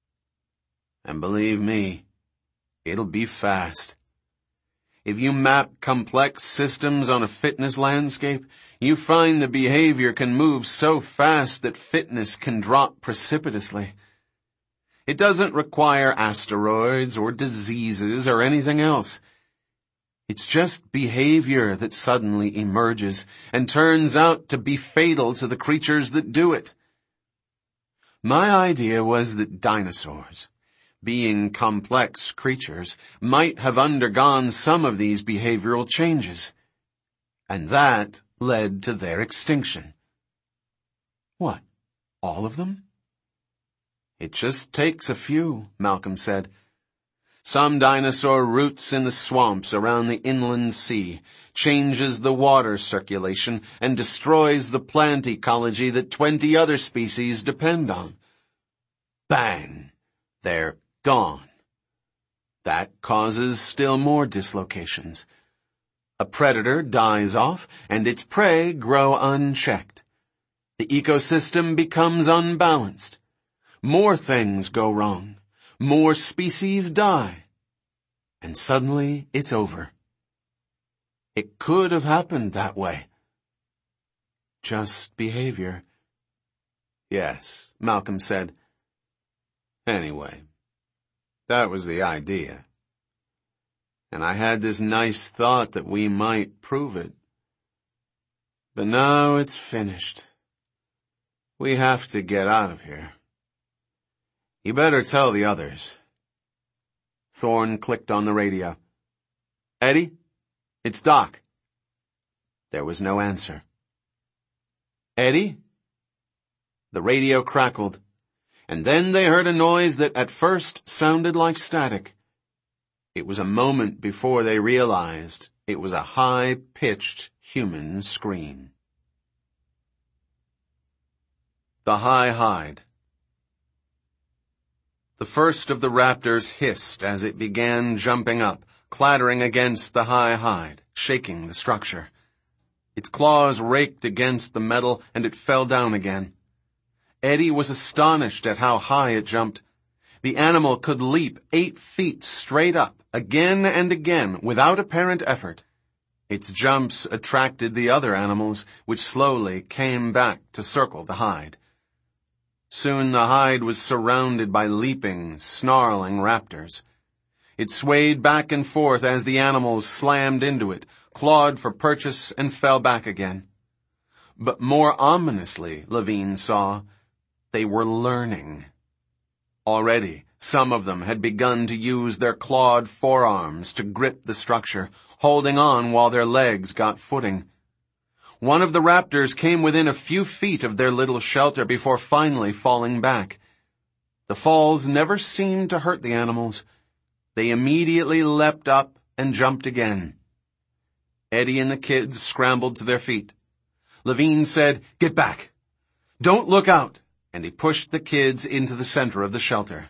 And believe me, it'll be fast. If you map complex systems on a fitness landscape, you find the behavior can move so fast that fitness can drop precipitously. It doesn't require asteroids or diseases or anything else. It's just behavior that suddenly emerges and turns out to be fatal to the creatures that do it. My idea was that dinosaurs, being complex creatures, might have undergone some of these behavioral changes. And that led to their extinction. What, all of them? It just takes a few, Malcolm said. Some dinosaur roots in the swamps around the inland sea, changes the water circulation, and destroys the plant ecology that 20 other species depend on. Bang! They're gone. That causes still more dislocations. A predator dies off, and its prey grow unchecked. The ecosystem becomes unbalanced. More things go wrong. More species die. And suddenly it's over. It could have happened that way. Just behavior. Yes, Malcolm said. Anyway, that was the idea. and I had this nice thought that we might prove it. But now it's finished. We have to get out of here. You better tell the others." Thorne clicked on the radio. "Eddie? It's Doc." There was no answer. "Eddie?" The radio crackled, and then they heard a noise that at first sounded like static. It was a moment before they realized it was a high-pitched human scream. The High Hide. The first of the raptors hissed as it began jumping up, clattering against the high hide, shaking the structure. Its claws raked against the metal, and it fell down again. Eddie was astonished at how high it jumped. The animal could leap 8 feet straight up, again and again, without apparent effort. Its jumps attracted the other animals, which slowly came back to circle the hide. Soon the hide was surrounded by leaping, snarling raptors. It swayed back and forth as the animals slammed into it, clawed for purchase, and fell back again. But more ominously, Levine saw, they were learning. Already, some of them had begun to use their clawed forearms to grip the structure, holding on while their legs got footing. One of the raptors came within a few feet of their little shelter before finally falling back. The falls never seemed to hurt the animals. They immediately leapt up and jumped again. Eddie and the kids scrambled to their feet. Levine said, "Get back! Don't look out!" and he pushed the kids into the center of the shelter.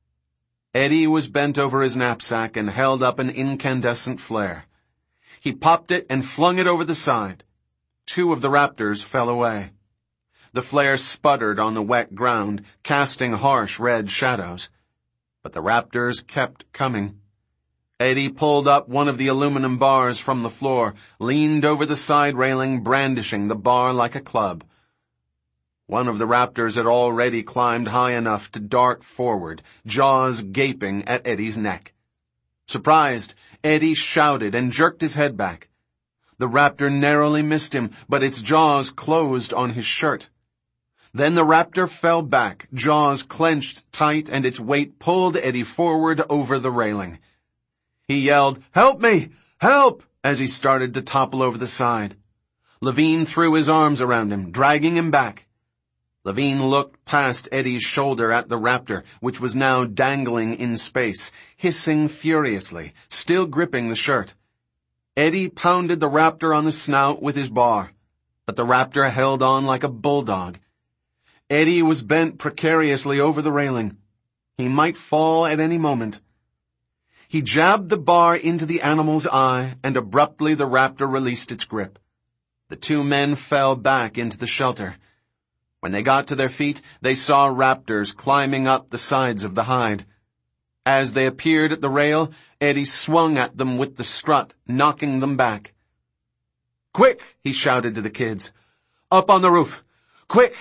Eddie was bent over his knapsack and held up an incandescent flare. He popped it and flung it over the side. 2 of the raptors fell away. The flare sputtered on the wet ground, casting harsh red shadows. But the raptors kept coming. Eddie pulled up one of the aluminum bars from the floor, leaned over the side railing, brandishing the bar like a club. One of the raptors had already climbed high enough to dart forward, jaws gaping at Eddie's neck. Surprised, Eddie shouted and jerked his head back. The raptor narrowly missed him, but its jaws closed on his shirt. Then the raptor fell back, jaws clenched tight, and its weight pulled Eddie forward over the railing. He yelled, "Help me! Help!" as he started to topple over the side. Levine threw his arms around him, dragging him back. Levine looked past Eddie's shoulder at the raptor, which was now dangling in space, hissing furiously, still gripping the shirt. Eddie pounded the raptor on the snout with his bar, but the raptor held on like a bulldog. Eddie was bent precariously over the railing. He might fall at any moment. He jabbed the bar into the animal's eye, and abruptly the raptor released its grip. The 2 men fell back into the shelter. When they got to their feet, they saw raptors climbing up the sides of the hide. As they appeared at the rail, Eddie swung at them with the strut, knocking them back. "Quick!" he shouted to the kids. "Up on the roof! Quick!"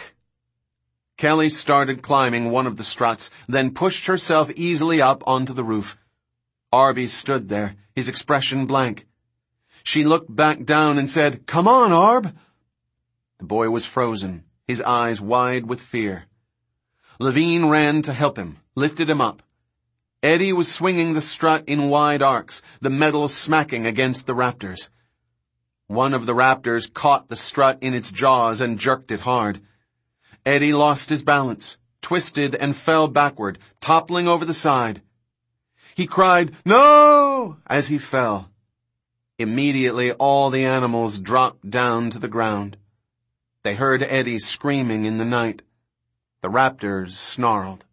Kelly started climbing one of the struts, then pushed herself easily up onto the roof. Arby stood there, his expression blank. She looked back down and said, "Come on, Arb!" The boy was frozen, his eyes wide with fear. Levine ran to help him, lifted him up. Eddie was swinging the strut in wide arcs, the metal smacking against the raptors. One of the raptors caught the strut in its jaws and jerked it hard. Eddie lost his balance, twisted and fell backward, toppling over the side. He cried, "No!" as he fell. Immediately all the animals dropped down to the ground. They heard Eddie screaming in the night. The raptors snarled.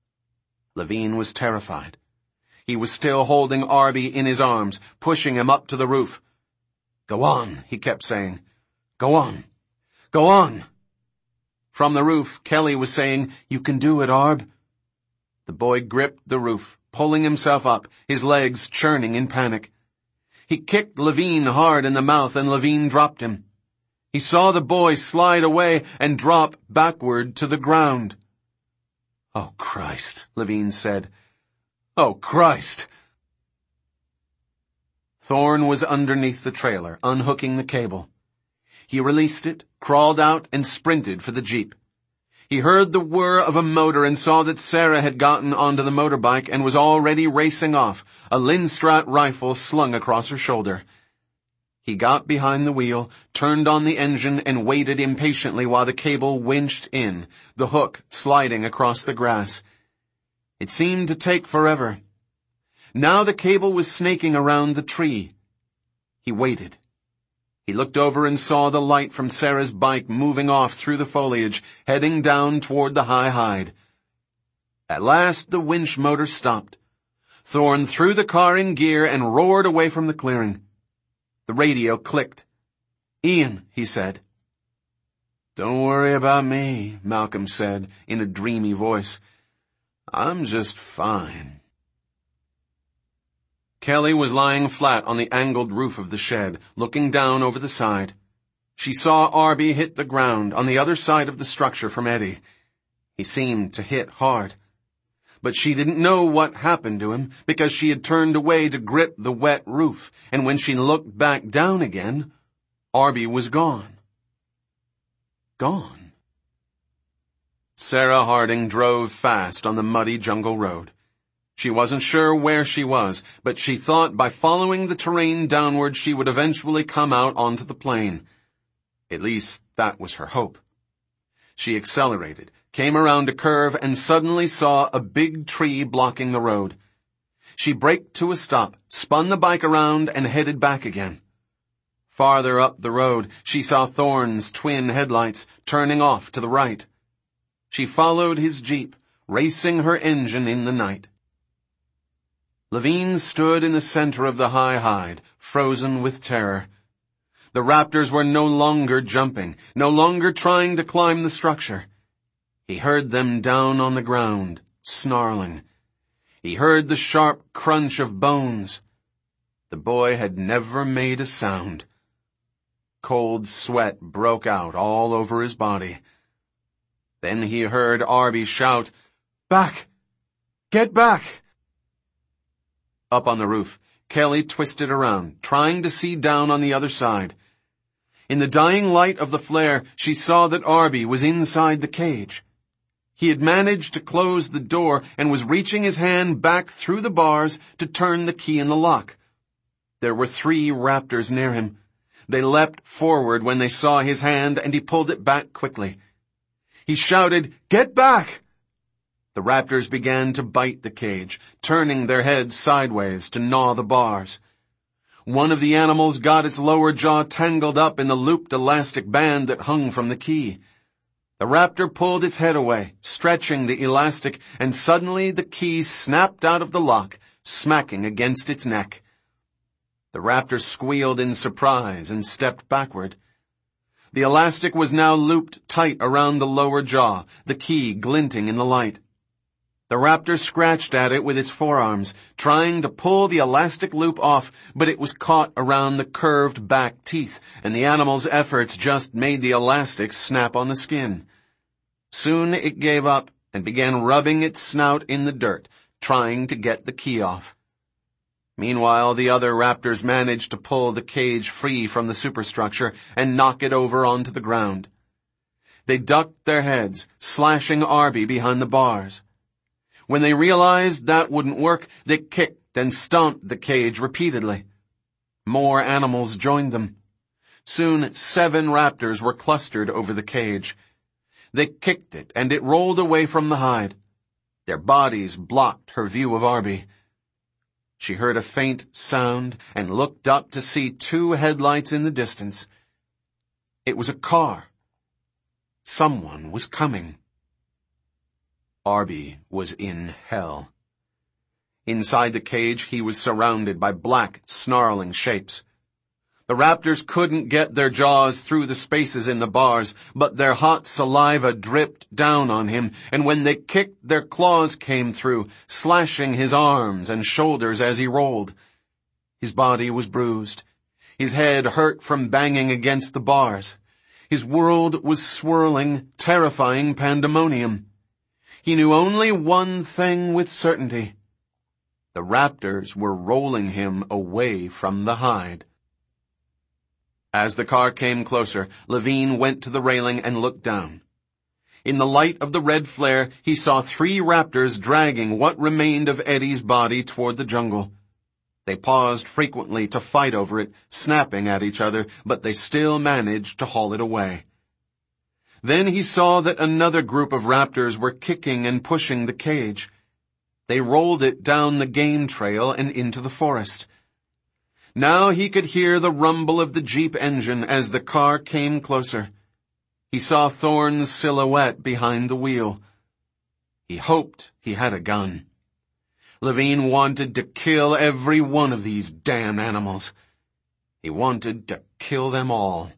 Levine was terrified. He was still holding Arby in his arms, pushing him up to the roof. "Go on," he kept saying. "Go on. Go on." From the roof, Kelly was saying, "You can do it, Arb." The boy gripped the roof, pulling himself up, his legs churning in panic. He kicked Levine hard in the mouth, and Levine dropped him. He saw the boy slide away and drop backward to the ground. "Oh, Christ," Levine said. "Oh, Christ." Thorne was underneath the trailer, unhooking the cable. He released it, crawled out, and sprinted for the Jeep. He heard the whir of a motor and saw that Sarah had gotten onto the motorbike and was already racing off, a Lindstrat rifle slung across her shoulder. He got behind the wheel, turned on the engine, and waited impatiently while the cable winched in, the hook sliding across the grass. It seemed to take forever. Now the cable was snaking around the tree. He waited. He looked over and saw the light from Sarah's bike moving off through the foliage, heading down toward the high hide. At last the winch motor stopped. Thorne threw the car in gear and roared away from the clearing. The radio clicked. "Ian," he said. "Don't worry about me," Malcolm said in a dreamy voice. "I'm just fine." Kelly was lying flat on the angled roof of the shed, looking down over the side. She saw Arby hit the ground on the other side of the structure from Eddie. He seemed to hit hard. But she didn't know what happened to him because she had turned away to grip the wet roof, and when she looked back down again, Arby was gone. Gone. Sarah Harding drove fast on the muddy jungle road. She wasn't sure where she was, but she thought by following the terrain downward she would eventually come out onto the plain. At least that was her hope. She accelerated, came around a curve, and suddenly saw a big tree blocking the road. She braked to a stop, spun the bike around, and headed back again. Farther up the road, she saw Thorne's twin headlights turning off to the right. She followed his Jeep, racing her engine in the night. Levine stood in the center of the high hide, frozen with terror. The raptors were no longer jumping, no longer trying to climb the structure. He heard them down on the ground, snarling. He heard the sharp crunch of bones. The boy had never made a sound. Cold sweat broke out all over his body. Then he heard Arby shout, "Back! Get back!" Up on the roof, Kelly twisted around, trying to see down on the other side. In the dying light of the flare, she saw that Arby was inside the cage. He had managed to close the door and was reaching his hand back through the bars to turn the key in the lock. There were 3 raptors near him. They leapt forward when they saw his hand, and he pulled it back quickly. He shouted, "Get back!" The raptors began to bite the cage, turning their heads sideways to gnaw the bars. One of the animals got its lower jaw tangled up in the looped elastic band that hung from the key. The raptor pulled its head away, stretching the elastic, and suddenly the key snapped out of the lock, smacking against its neck. The raptor squealed in surprise and stepped backward. The elastic was now looped tight around the lower jaw, the key glinting in the light. The raptor scratched at it with its forearms, trying to pull the elastic loop off, but it was caught around the curved back teeth, and the animal's efforts just made the elastic snap on the skin. Soon it gave up and began rubbing its snout in the dirt, trying to get the key off. Meanwhile, the other raptors managed to pull the cage free from the superstructure and knock it over onto the ground. They ducked their heads, slashing Arby behind the bars. When they realized that wouldn't work, they kicked and stomped the cage repeatedly. More animals joined them. Soon 7 raptors were clustered over the cage. They kicked it, and it rolled away from the hide. Their bodies blocked her view of Arby. She heard a faint sound and looked up to see 2 headlights in the distance. It was a car. Someone was coming. Arby was in hell. Inside the cage, he was surrounded by black, snarling shapes. The raptors couldn't get their jaws through the spaces in the bars, but their hot saliva dripped down on him, and when they kicked, their claws came through, slashing his arms and shoulders as he rolled. His body was bruised. His head hurt from banging against the bars. His world was swirling, terrifying pandemonium. He knew only one thing with certainty. The raptors were rolling him away from the hide. As the car came closer, Levine went to the railing and looked down. In the light of the red flare, he saw 3 raptors dragging what remained of Eddie's body toward the jungle. They paused frequently to fight over it, snapping at each other, but they still managed to haul it away. Then he saw that another group of raptors were kicking and pushing the cage. They rolled it down the game trail and into the forest. Now he could hear the rumble of the Jeep engine as the car came closer. He saw Thorne's silhouette behind the wheel. He hoped he had a gun. Levine wanted to kill every one of these damn animals. He wanted to kill them all.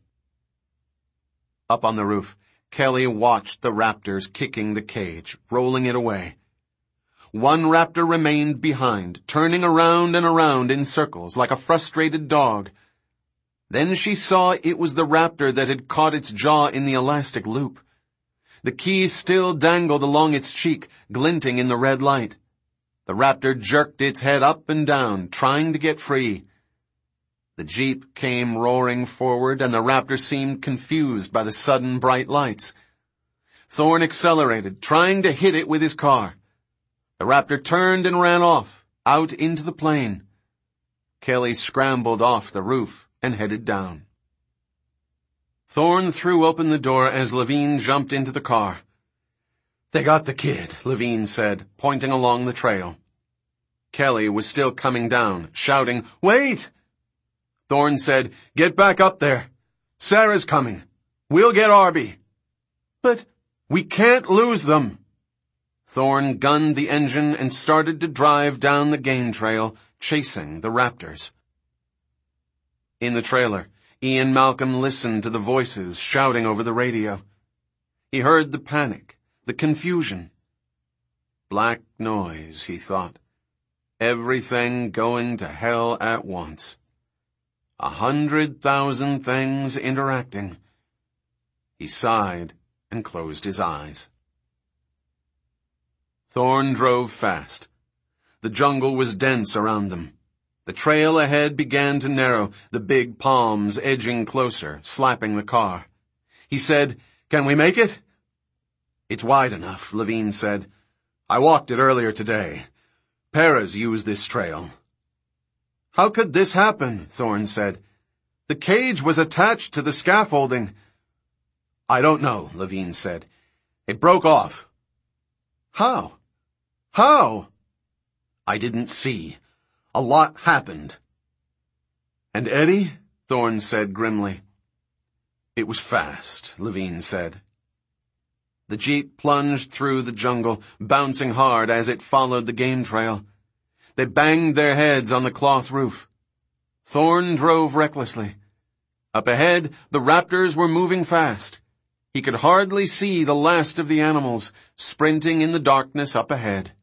Up on the roof, Kelly watched the raptors kicking the cage, rolling it away. One raptor remained behind, turning around and around in circles like a frustrated dog. Then she saw it was the raptor that had caught its jaw in the elastic loop. The key still dangled along its cheek, glinting in the red light. The raptor jerked its head up and down, trying to get free. The Jeep came roaring forward, and the raptor seemed confused by the sudden bright lights. Thorne accelerated, trying to hit it with his car. The raptor turned and ran off, out into the plain. Kelly scrambled off the roof and headed down. Thorne threw open the door as Levine jumped into the car. "They got the kid," Levine said, pointing along the trail. Kelly was still coming down, shouting, "Wait!" Thorne said, "Get back up there. Sarah's coming. We'll get Arby." "But we can't lose them." Thorne gunned the engine and started to drive down the game trail, chasing the raptors. In the trailer, Ian Malcolm listened to the voices shouting over the radio. He heard the panic, the confusion. Black noise, he thought. Everything going to hell at once. 100,000 things interacting. He sighed and closed his eyes. Thorne drove fast. The jungle was dense around them. The trail ahead began to narrow, the big palms edging closer, slapping the car. He said, "Can we make it?" "It's wide enough," Levine said. "I walked it earlier today. Perez used this trail." "How could this happen?" Thorne said. "The cage was attached to the scaffolding." "I don't know," Levine said. "It broke off." "How? How?" "I didn't see. A lot happened." "And Eddie?" Thorne said grimly. "It was fast," Levine said. The Jeep plunged through the jungle, bouncing hard as it followed the game trail. They banged their heads on the cloth roof. Thorne drove recklessly. Up ahead, the raptors were moving fast. He could hardly see the last of the animals, sprinting in the darkness up ahead.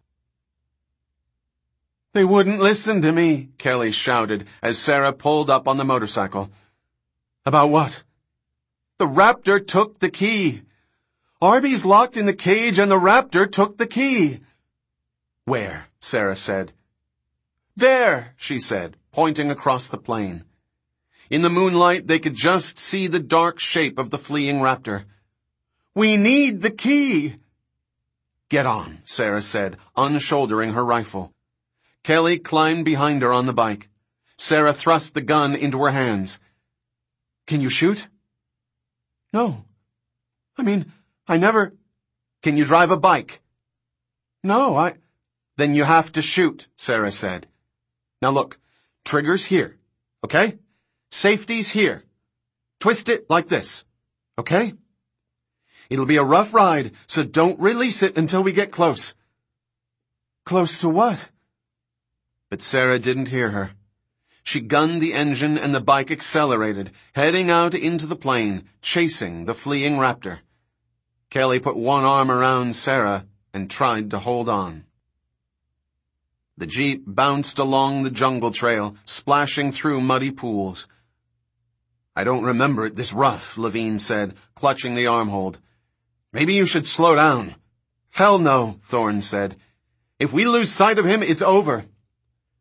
"They wouldn't listen to me," Kelly shouted as Sarah pulled up on the motorcycle. "About what?" "The raptor took the key. Arby's locked in the cage and the raptor took the key." "Where?" Sarah said. "There," she said, pointing across the plain. In the moonlight, they could just see the dark shape of the fleeing raptor. "We need the key." "Get on," Sarah said, unshouldering her rifle. Kelly climbed behind her on the bike. Sarah thrust the gun into her hands. "Can you shoot?" "No. I never—" "Can you drive a bike?" "No, Then you have to shoot," Sarah said. "Now look, trigger's here, okay? Safety's here. Twist it like this, okay? It'll be a rough ride, so don't release it until we get close." "Close to what?" But Sarah didn't hear her. She gunned the engine and the bike accelerated, heading out into the plain, chasing the fleeing raptor. Kelly put one arm around Sarah and tried to hold on. The Jeep bounced along the jungle trail, splashing through muddy pools. "I don't remember it this rough," Levine said, clutching the armhold. "Maybe you should slow down." "Hell no," Thorne said. "If we lose sight of him, it's over.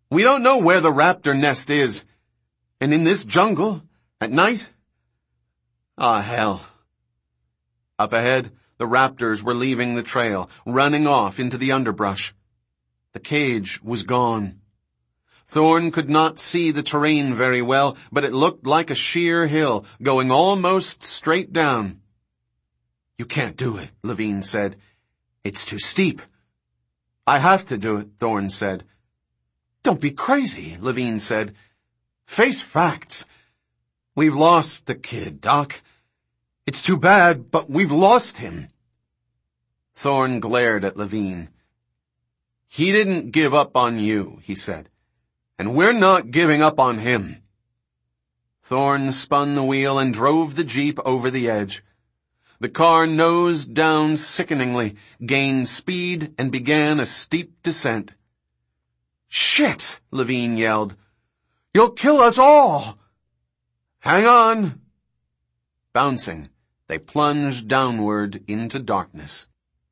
We don't know where the raptor nest is. And in this jungle, at night? Ah, hell. Up ahead, the raptors were leaving the trail, running off into the underbrush. The cage was gone. Thorne could not see the terrain very well, but it looked like a sheer hill, going almost straight down. You can't do it, Levine said. It's too steep. I have to do it, Thorne said. Don't be crazy, Levine said. Face facts. We've lost the kid, Doc. It's too bad, but we've lost him. Thorne glared at Levine. He didn't give up on you, he said. And we're not giving up on him. Thorne spun the wheel and drove the Jeep over the edge. The car nosed down sickeningly, gained speed, and began a steep descent. Shit, Levine yelled. You'll kill us all! Hang on! Bouncing, they plunged downward into darkness.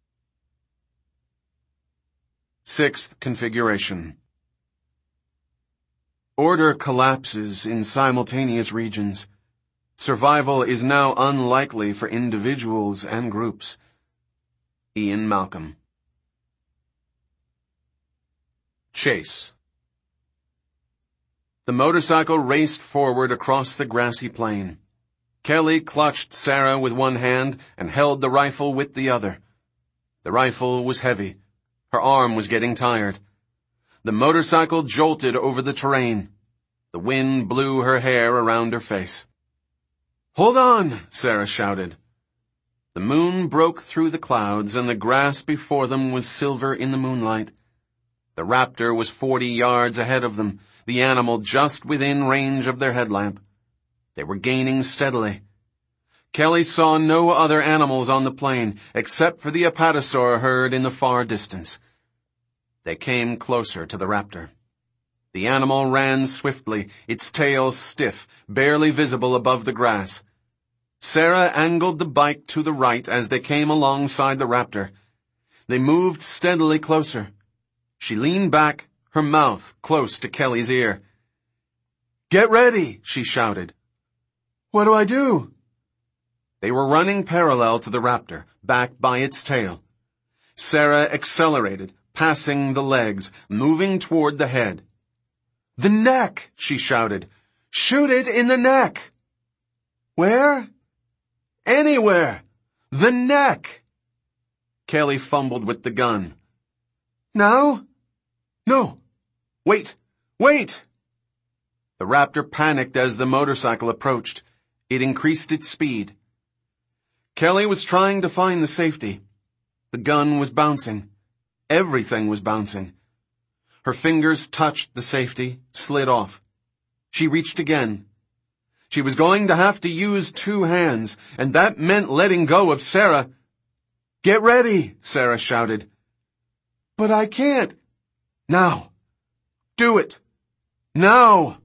Sixth configuration. Order collapses in simultaneous regions. Survival is now unlikely for individuals and groups. Ian Malcolm. Chase. The motorcycle raced forward across the grassy plain. Kelly clutched Sarah with one hand and held the rifle with the other. The rifle was heavy. Her arm was getting tired. The motorcycle jolted over the terrain. The wind blew her hair around her face. Hold on, Sarah shouted. The moon broke through the clouds and the grass before them was silver in the moonlight. The raptor was 40 yards ahead of them, the animal just within range of their headlamp. They were gaining steadily. Kelly saw no other animals on the plain except for the apatosaur herd in the far distance. They came closer to the raptor. The animal ran swiftly, its tail stiff, barely visible above the grass. Sarah angled the bike to the right as they came alongside the raptor. They moved steadily closer. She leaned back, her mouth close to Kelly's ear. Get ready, she shouted. What do I do? They were running parallel to the raptor, backed by its tail. Sarah accelerated, passing the legs, moving toward the head. The neck, she shouted. Shoot it in the neck. Where? Anywhere. The neck. Kelly fumbled with the gun. Now? No. Wait. Wait. The raptor panicked as the motorcycle approached. It increased its speed. Kelly was trying to find the safety. The gun was bouncing. Everything was bouncing. Her fingers touched the safety, slid off. She reached again. She was going to have to use 2 hands, and that meant letting go of Sarah. Get ready, Sarah shouted. But I can't. Now. Do it. Now.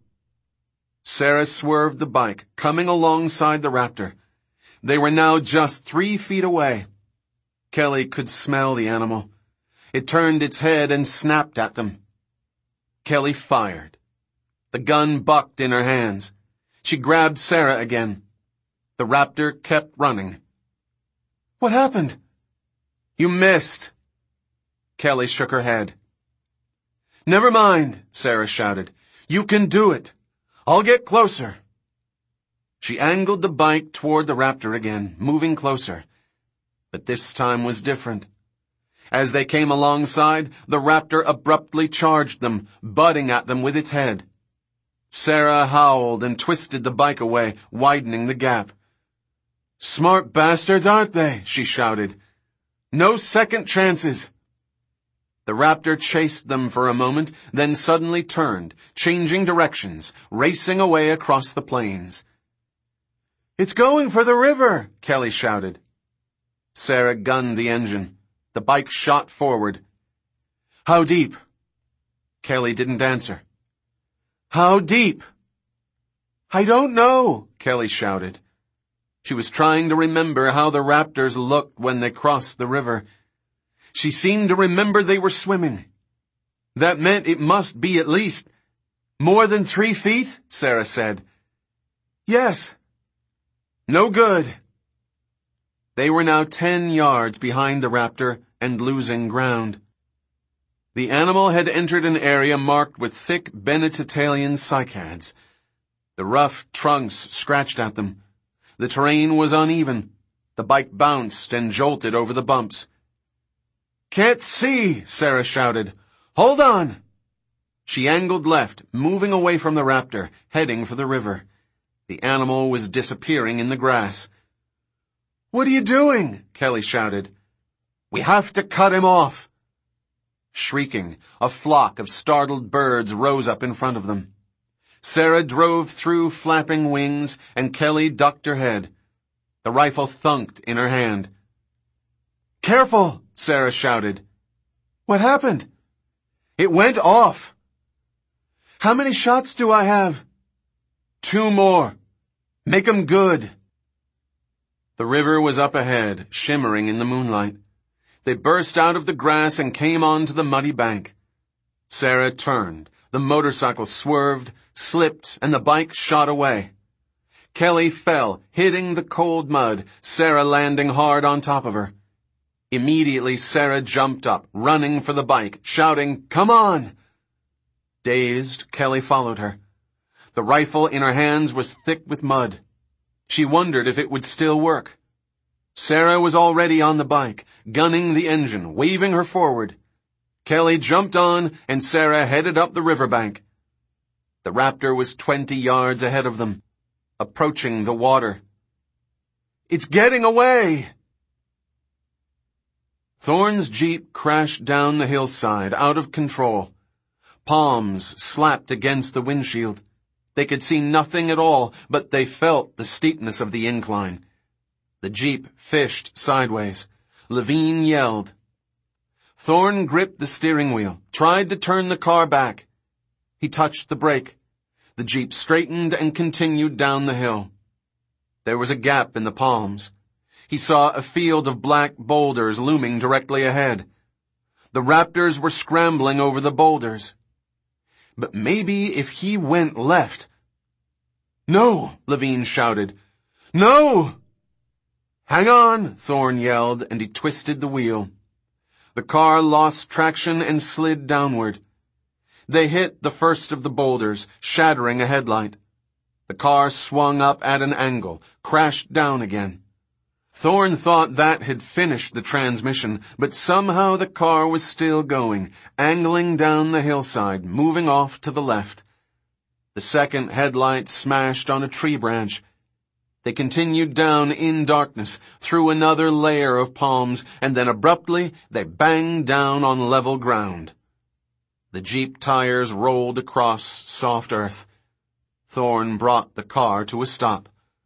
Sarah swerved the bike, coming alongside the raptor. They were now just 3 feet away. Kelly could smell the animal. It turned its head and snapped at them. Kelly fired. The gun bucked in her hands. She grabbed Sarah again. The raptor kept running. What happened? You missed. Kelly shook her head. Never mind, Sarah shouted. You can do it. I'll get closer. She angled the bike toward the raptor again, moving closer. But this time was different. As they came alongside, the raptor abruptly charged them, butting at them with its head. Sarah howled and twisted the bike away, widening the gap. Smart bastards, aren't they? She shouted. No second chances. The raptor chased them for a moment, then suddenly turned, changing directions, racing away across the plains. It's going for the river, Kelly shouted. Sarah gunned the engine. The bike shot forward. How deep? Kelly didn't answer. How deep? I don't know, Kelly shouted. She was trying to remember how the raptors looked when they crossed the river. She seemed to remember they were swimming. That meant it must be at least more than 3 feet, Sarah said. Yes. No good. They were now 10 yards behind the raptor and losing ground. The animal had entered an area marked with thick Bennettitalian cycads. The rough trunks scratched at them. The terrain was uneven. The bike bounced and jolted over the bumps. "Can't see," Sarah shouted. "Hold on." She angled left, moving away from the raptor, heading for the river. The animal was disappearing in the grass. "What are you doing?" Kelly shouted. "We have to cut him off." Shrieking, a flock of startled birds rose up in front of them. Sarah drove through flapping wings, and Kelly ducked her head. The rifle thunked in her hand. "Careful!" Sarah shouted. "What happened?" "It went off." "How many shots do I have?" "2 more. Make 'em good." The river was up ahead, shimmering in the moonlight. They burst out of the grass and came onto the muddy bank. Sarah turned. The motorcycle swerved, slipped, and the bike shot away. Kelly fell, hitting the cold mud, Sarah landing hard on top of her. Immediately, Sarah jumped up, running for the bike, shouting, "Come on!" Dazed, Kelly followed her. The rifle in her hands was thick with mud. She wondered if it would still work. Sarah was already on the bike, gunning the engine, waving her forward. Kelly jumped on, and Sarah headed up the riverbank. The raptor was 20 yards ahead of them, approaching the water. "It's getting away!" Thorne's Jeep crashed down the hillside, out of control. Palms slapped against the windshield. They could see nothing at all, but they felt the steepness of the incline. The Jeep fished sideways. Levine yelled. Thorne gripped the steering wheel, tried to turn the car back. He touched the brake. The Jeep straightened and continued down the hill. There was a gap in the palms. He saw a field of black boulders looming directly ahead. The raptors were scrambling over the boulders. But maybe if he went left... "No!" Levine shouted. "No!" "Hang on!" Thorne yelled, and he twisted the wheel. The car lost traction and slid downward. They hit the first of the boulders, shattering a headlight. The car swung up at an angle, crashed down again. Thorne thought that had finished the transmission, but somehow the car was still going, angling down the hillside, moving off to the left. The second headlight smashed on a tree branch. They continued down in darkness, through another layer of palms, and then abruptly they banged down on level ground. The Jeep tires rolled across soft earth. Thorne brought the car to a stop.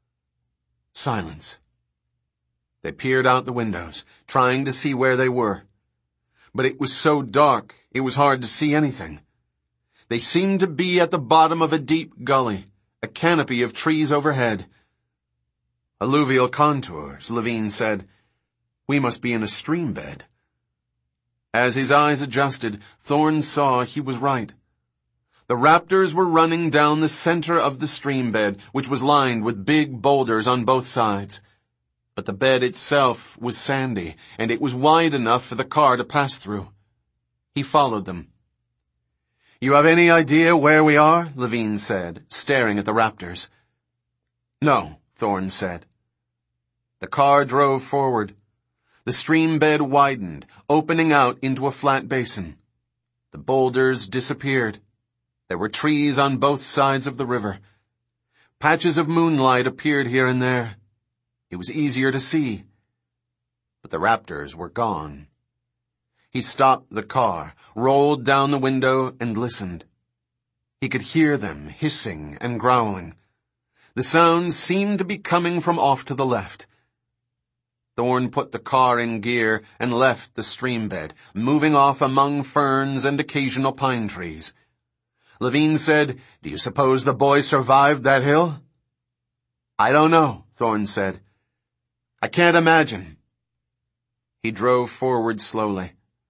Silence. They peered out the windows, trying to see where they were. But it was so dark, it was hard to see anything. They seemed to be at the bottom of a deep gully, a canopy of trees overhead. "Alluvial contours," Levine said. "We must be in a stream bed." As his eyes adjusted, Thorne saw he was right. The raptors were running down the center of the stream bed, which was lined with big boulders on both sides. But the bed itself was sandy, and it was wide enough for the car to pass through. He followed them. "You have any idea where we are?" Levine said, staring at the raptors. "No," Thorne said. The car drove forward. The stream bed widened, opening out into a flat basin. The boulders disappeared. There were trees on both sides of the river. Patches of moonlight appeared here and there. It was easier to see. But the raptors were gone. He stopped the car, rolled down the window, and listened. He could hear them hissing and growling. The sounds seemed to be coming from off to the left. Thorne put the car in gear and left the stream bed, moving off among ferns and occasional pine trees. Levine said, "Do you suppose the boy survived that hill?" "I don't know," Thorne said. "I can't imagine." He drove forward slowly.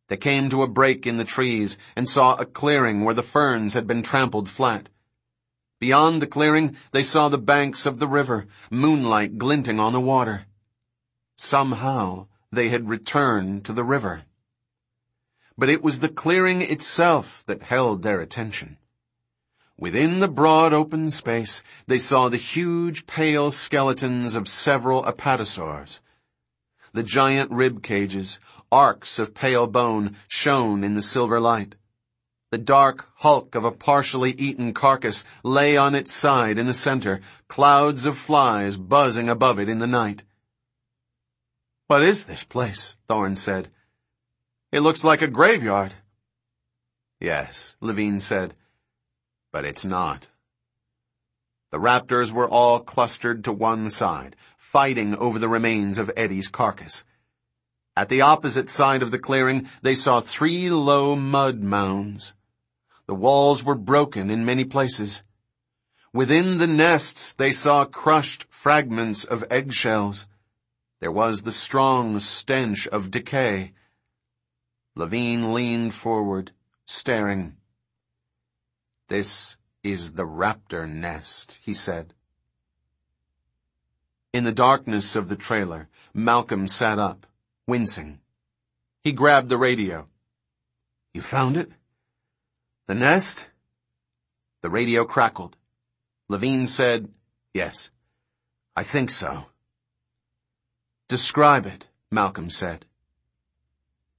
They came to a break in the trees and saw a clearing where the ferns had been trampled flat. Beyond the clearing, they saw the banks of the river, moonlight glinting on the water. Somehow, they had returned to the river. But it was the clearing itself that held their attention. Within the broad open space, they saw the huge pale skeletons of several apatosaurs. The giant rib cages, arcs of pale bone, shone in the silver light. The dark hulk of a partially eaten carcass lay on its side in the center, clouds of flies buzzing above it in the night. "What is this place?" Thorne said. "It looks like a graveyard." "Yes," Levine said, "but it's not." The raptors were all clustered to one side, fighting over the remains of Eddie's carcass. At the opposite side of the clearing, they saw 3 low mud mounds. The walls were broken in many places. Within the nests, they saw crushed fragments of eggshells. There was the strong stench of decay. Levine leaned forward, staring. "This is the raptor nest," he said. In the darkness of the trailer, Malcolm sat up, wincing. He grabbed the radio. "You found it? The nest?" The radio crackled. Levine said, "Yes, I think so." "Describe it," Malcolm said.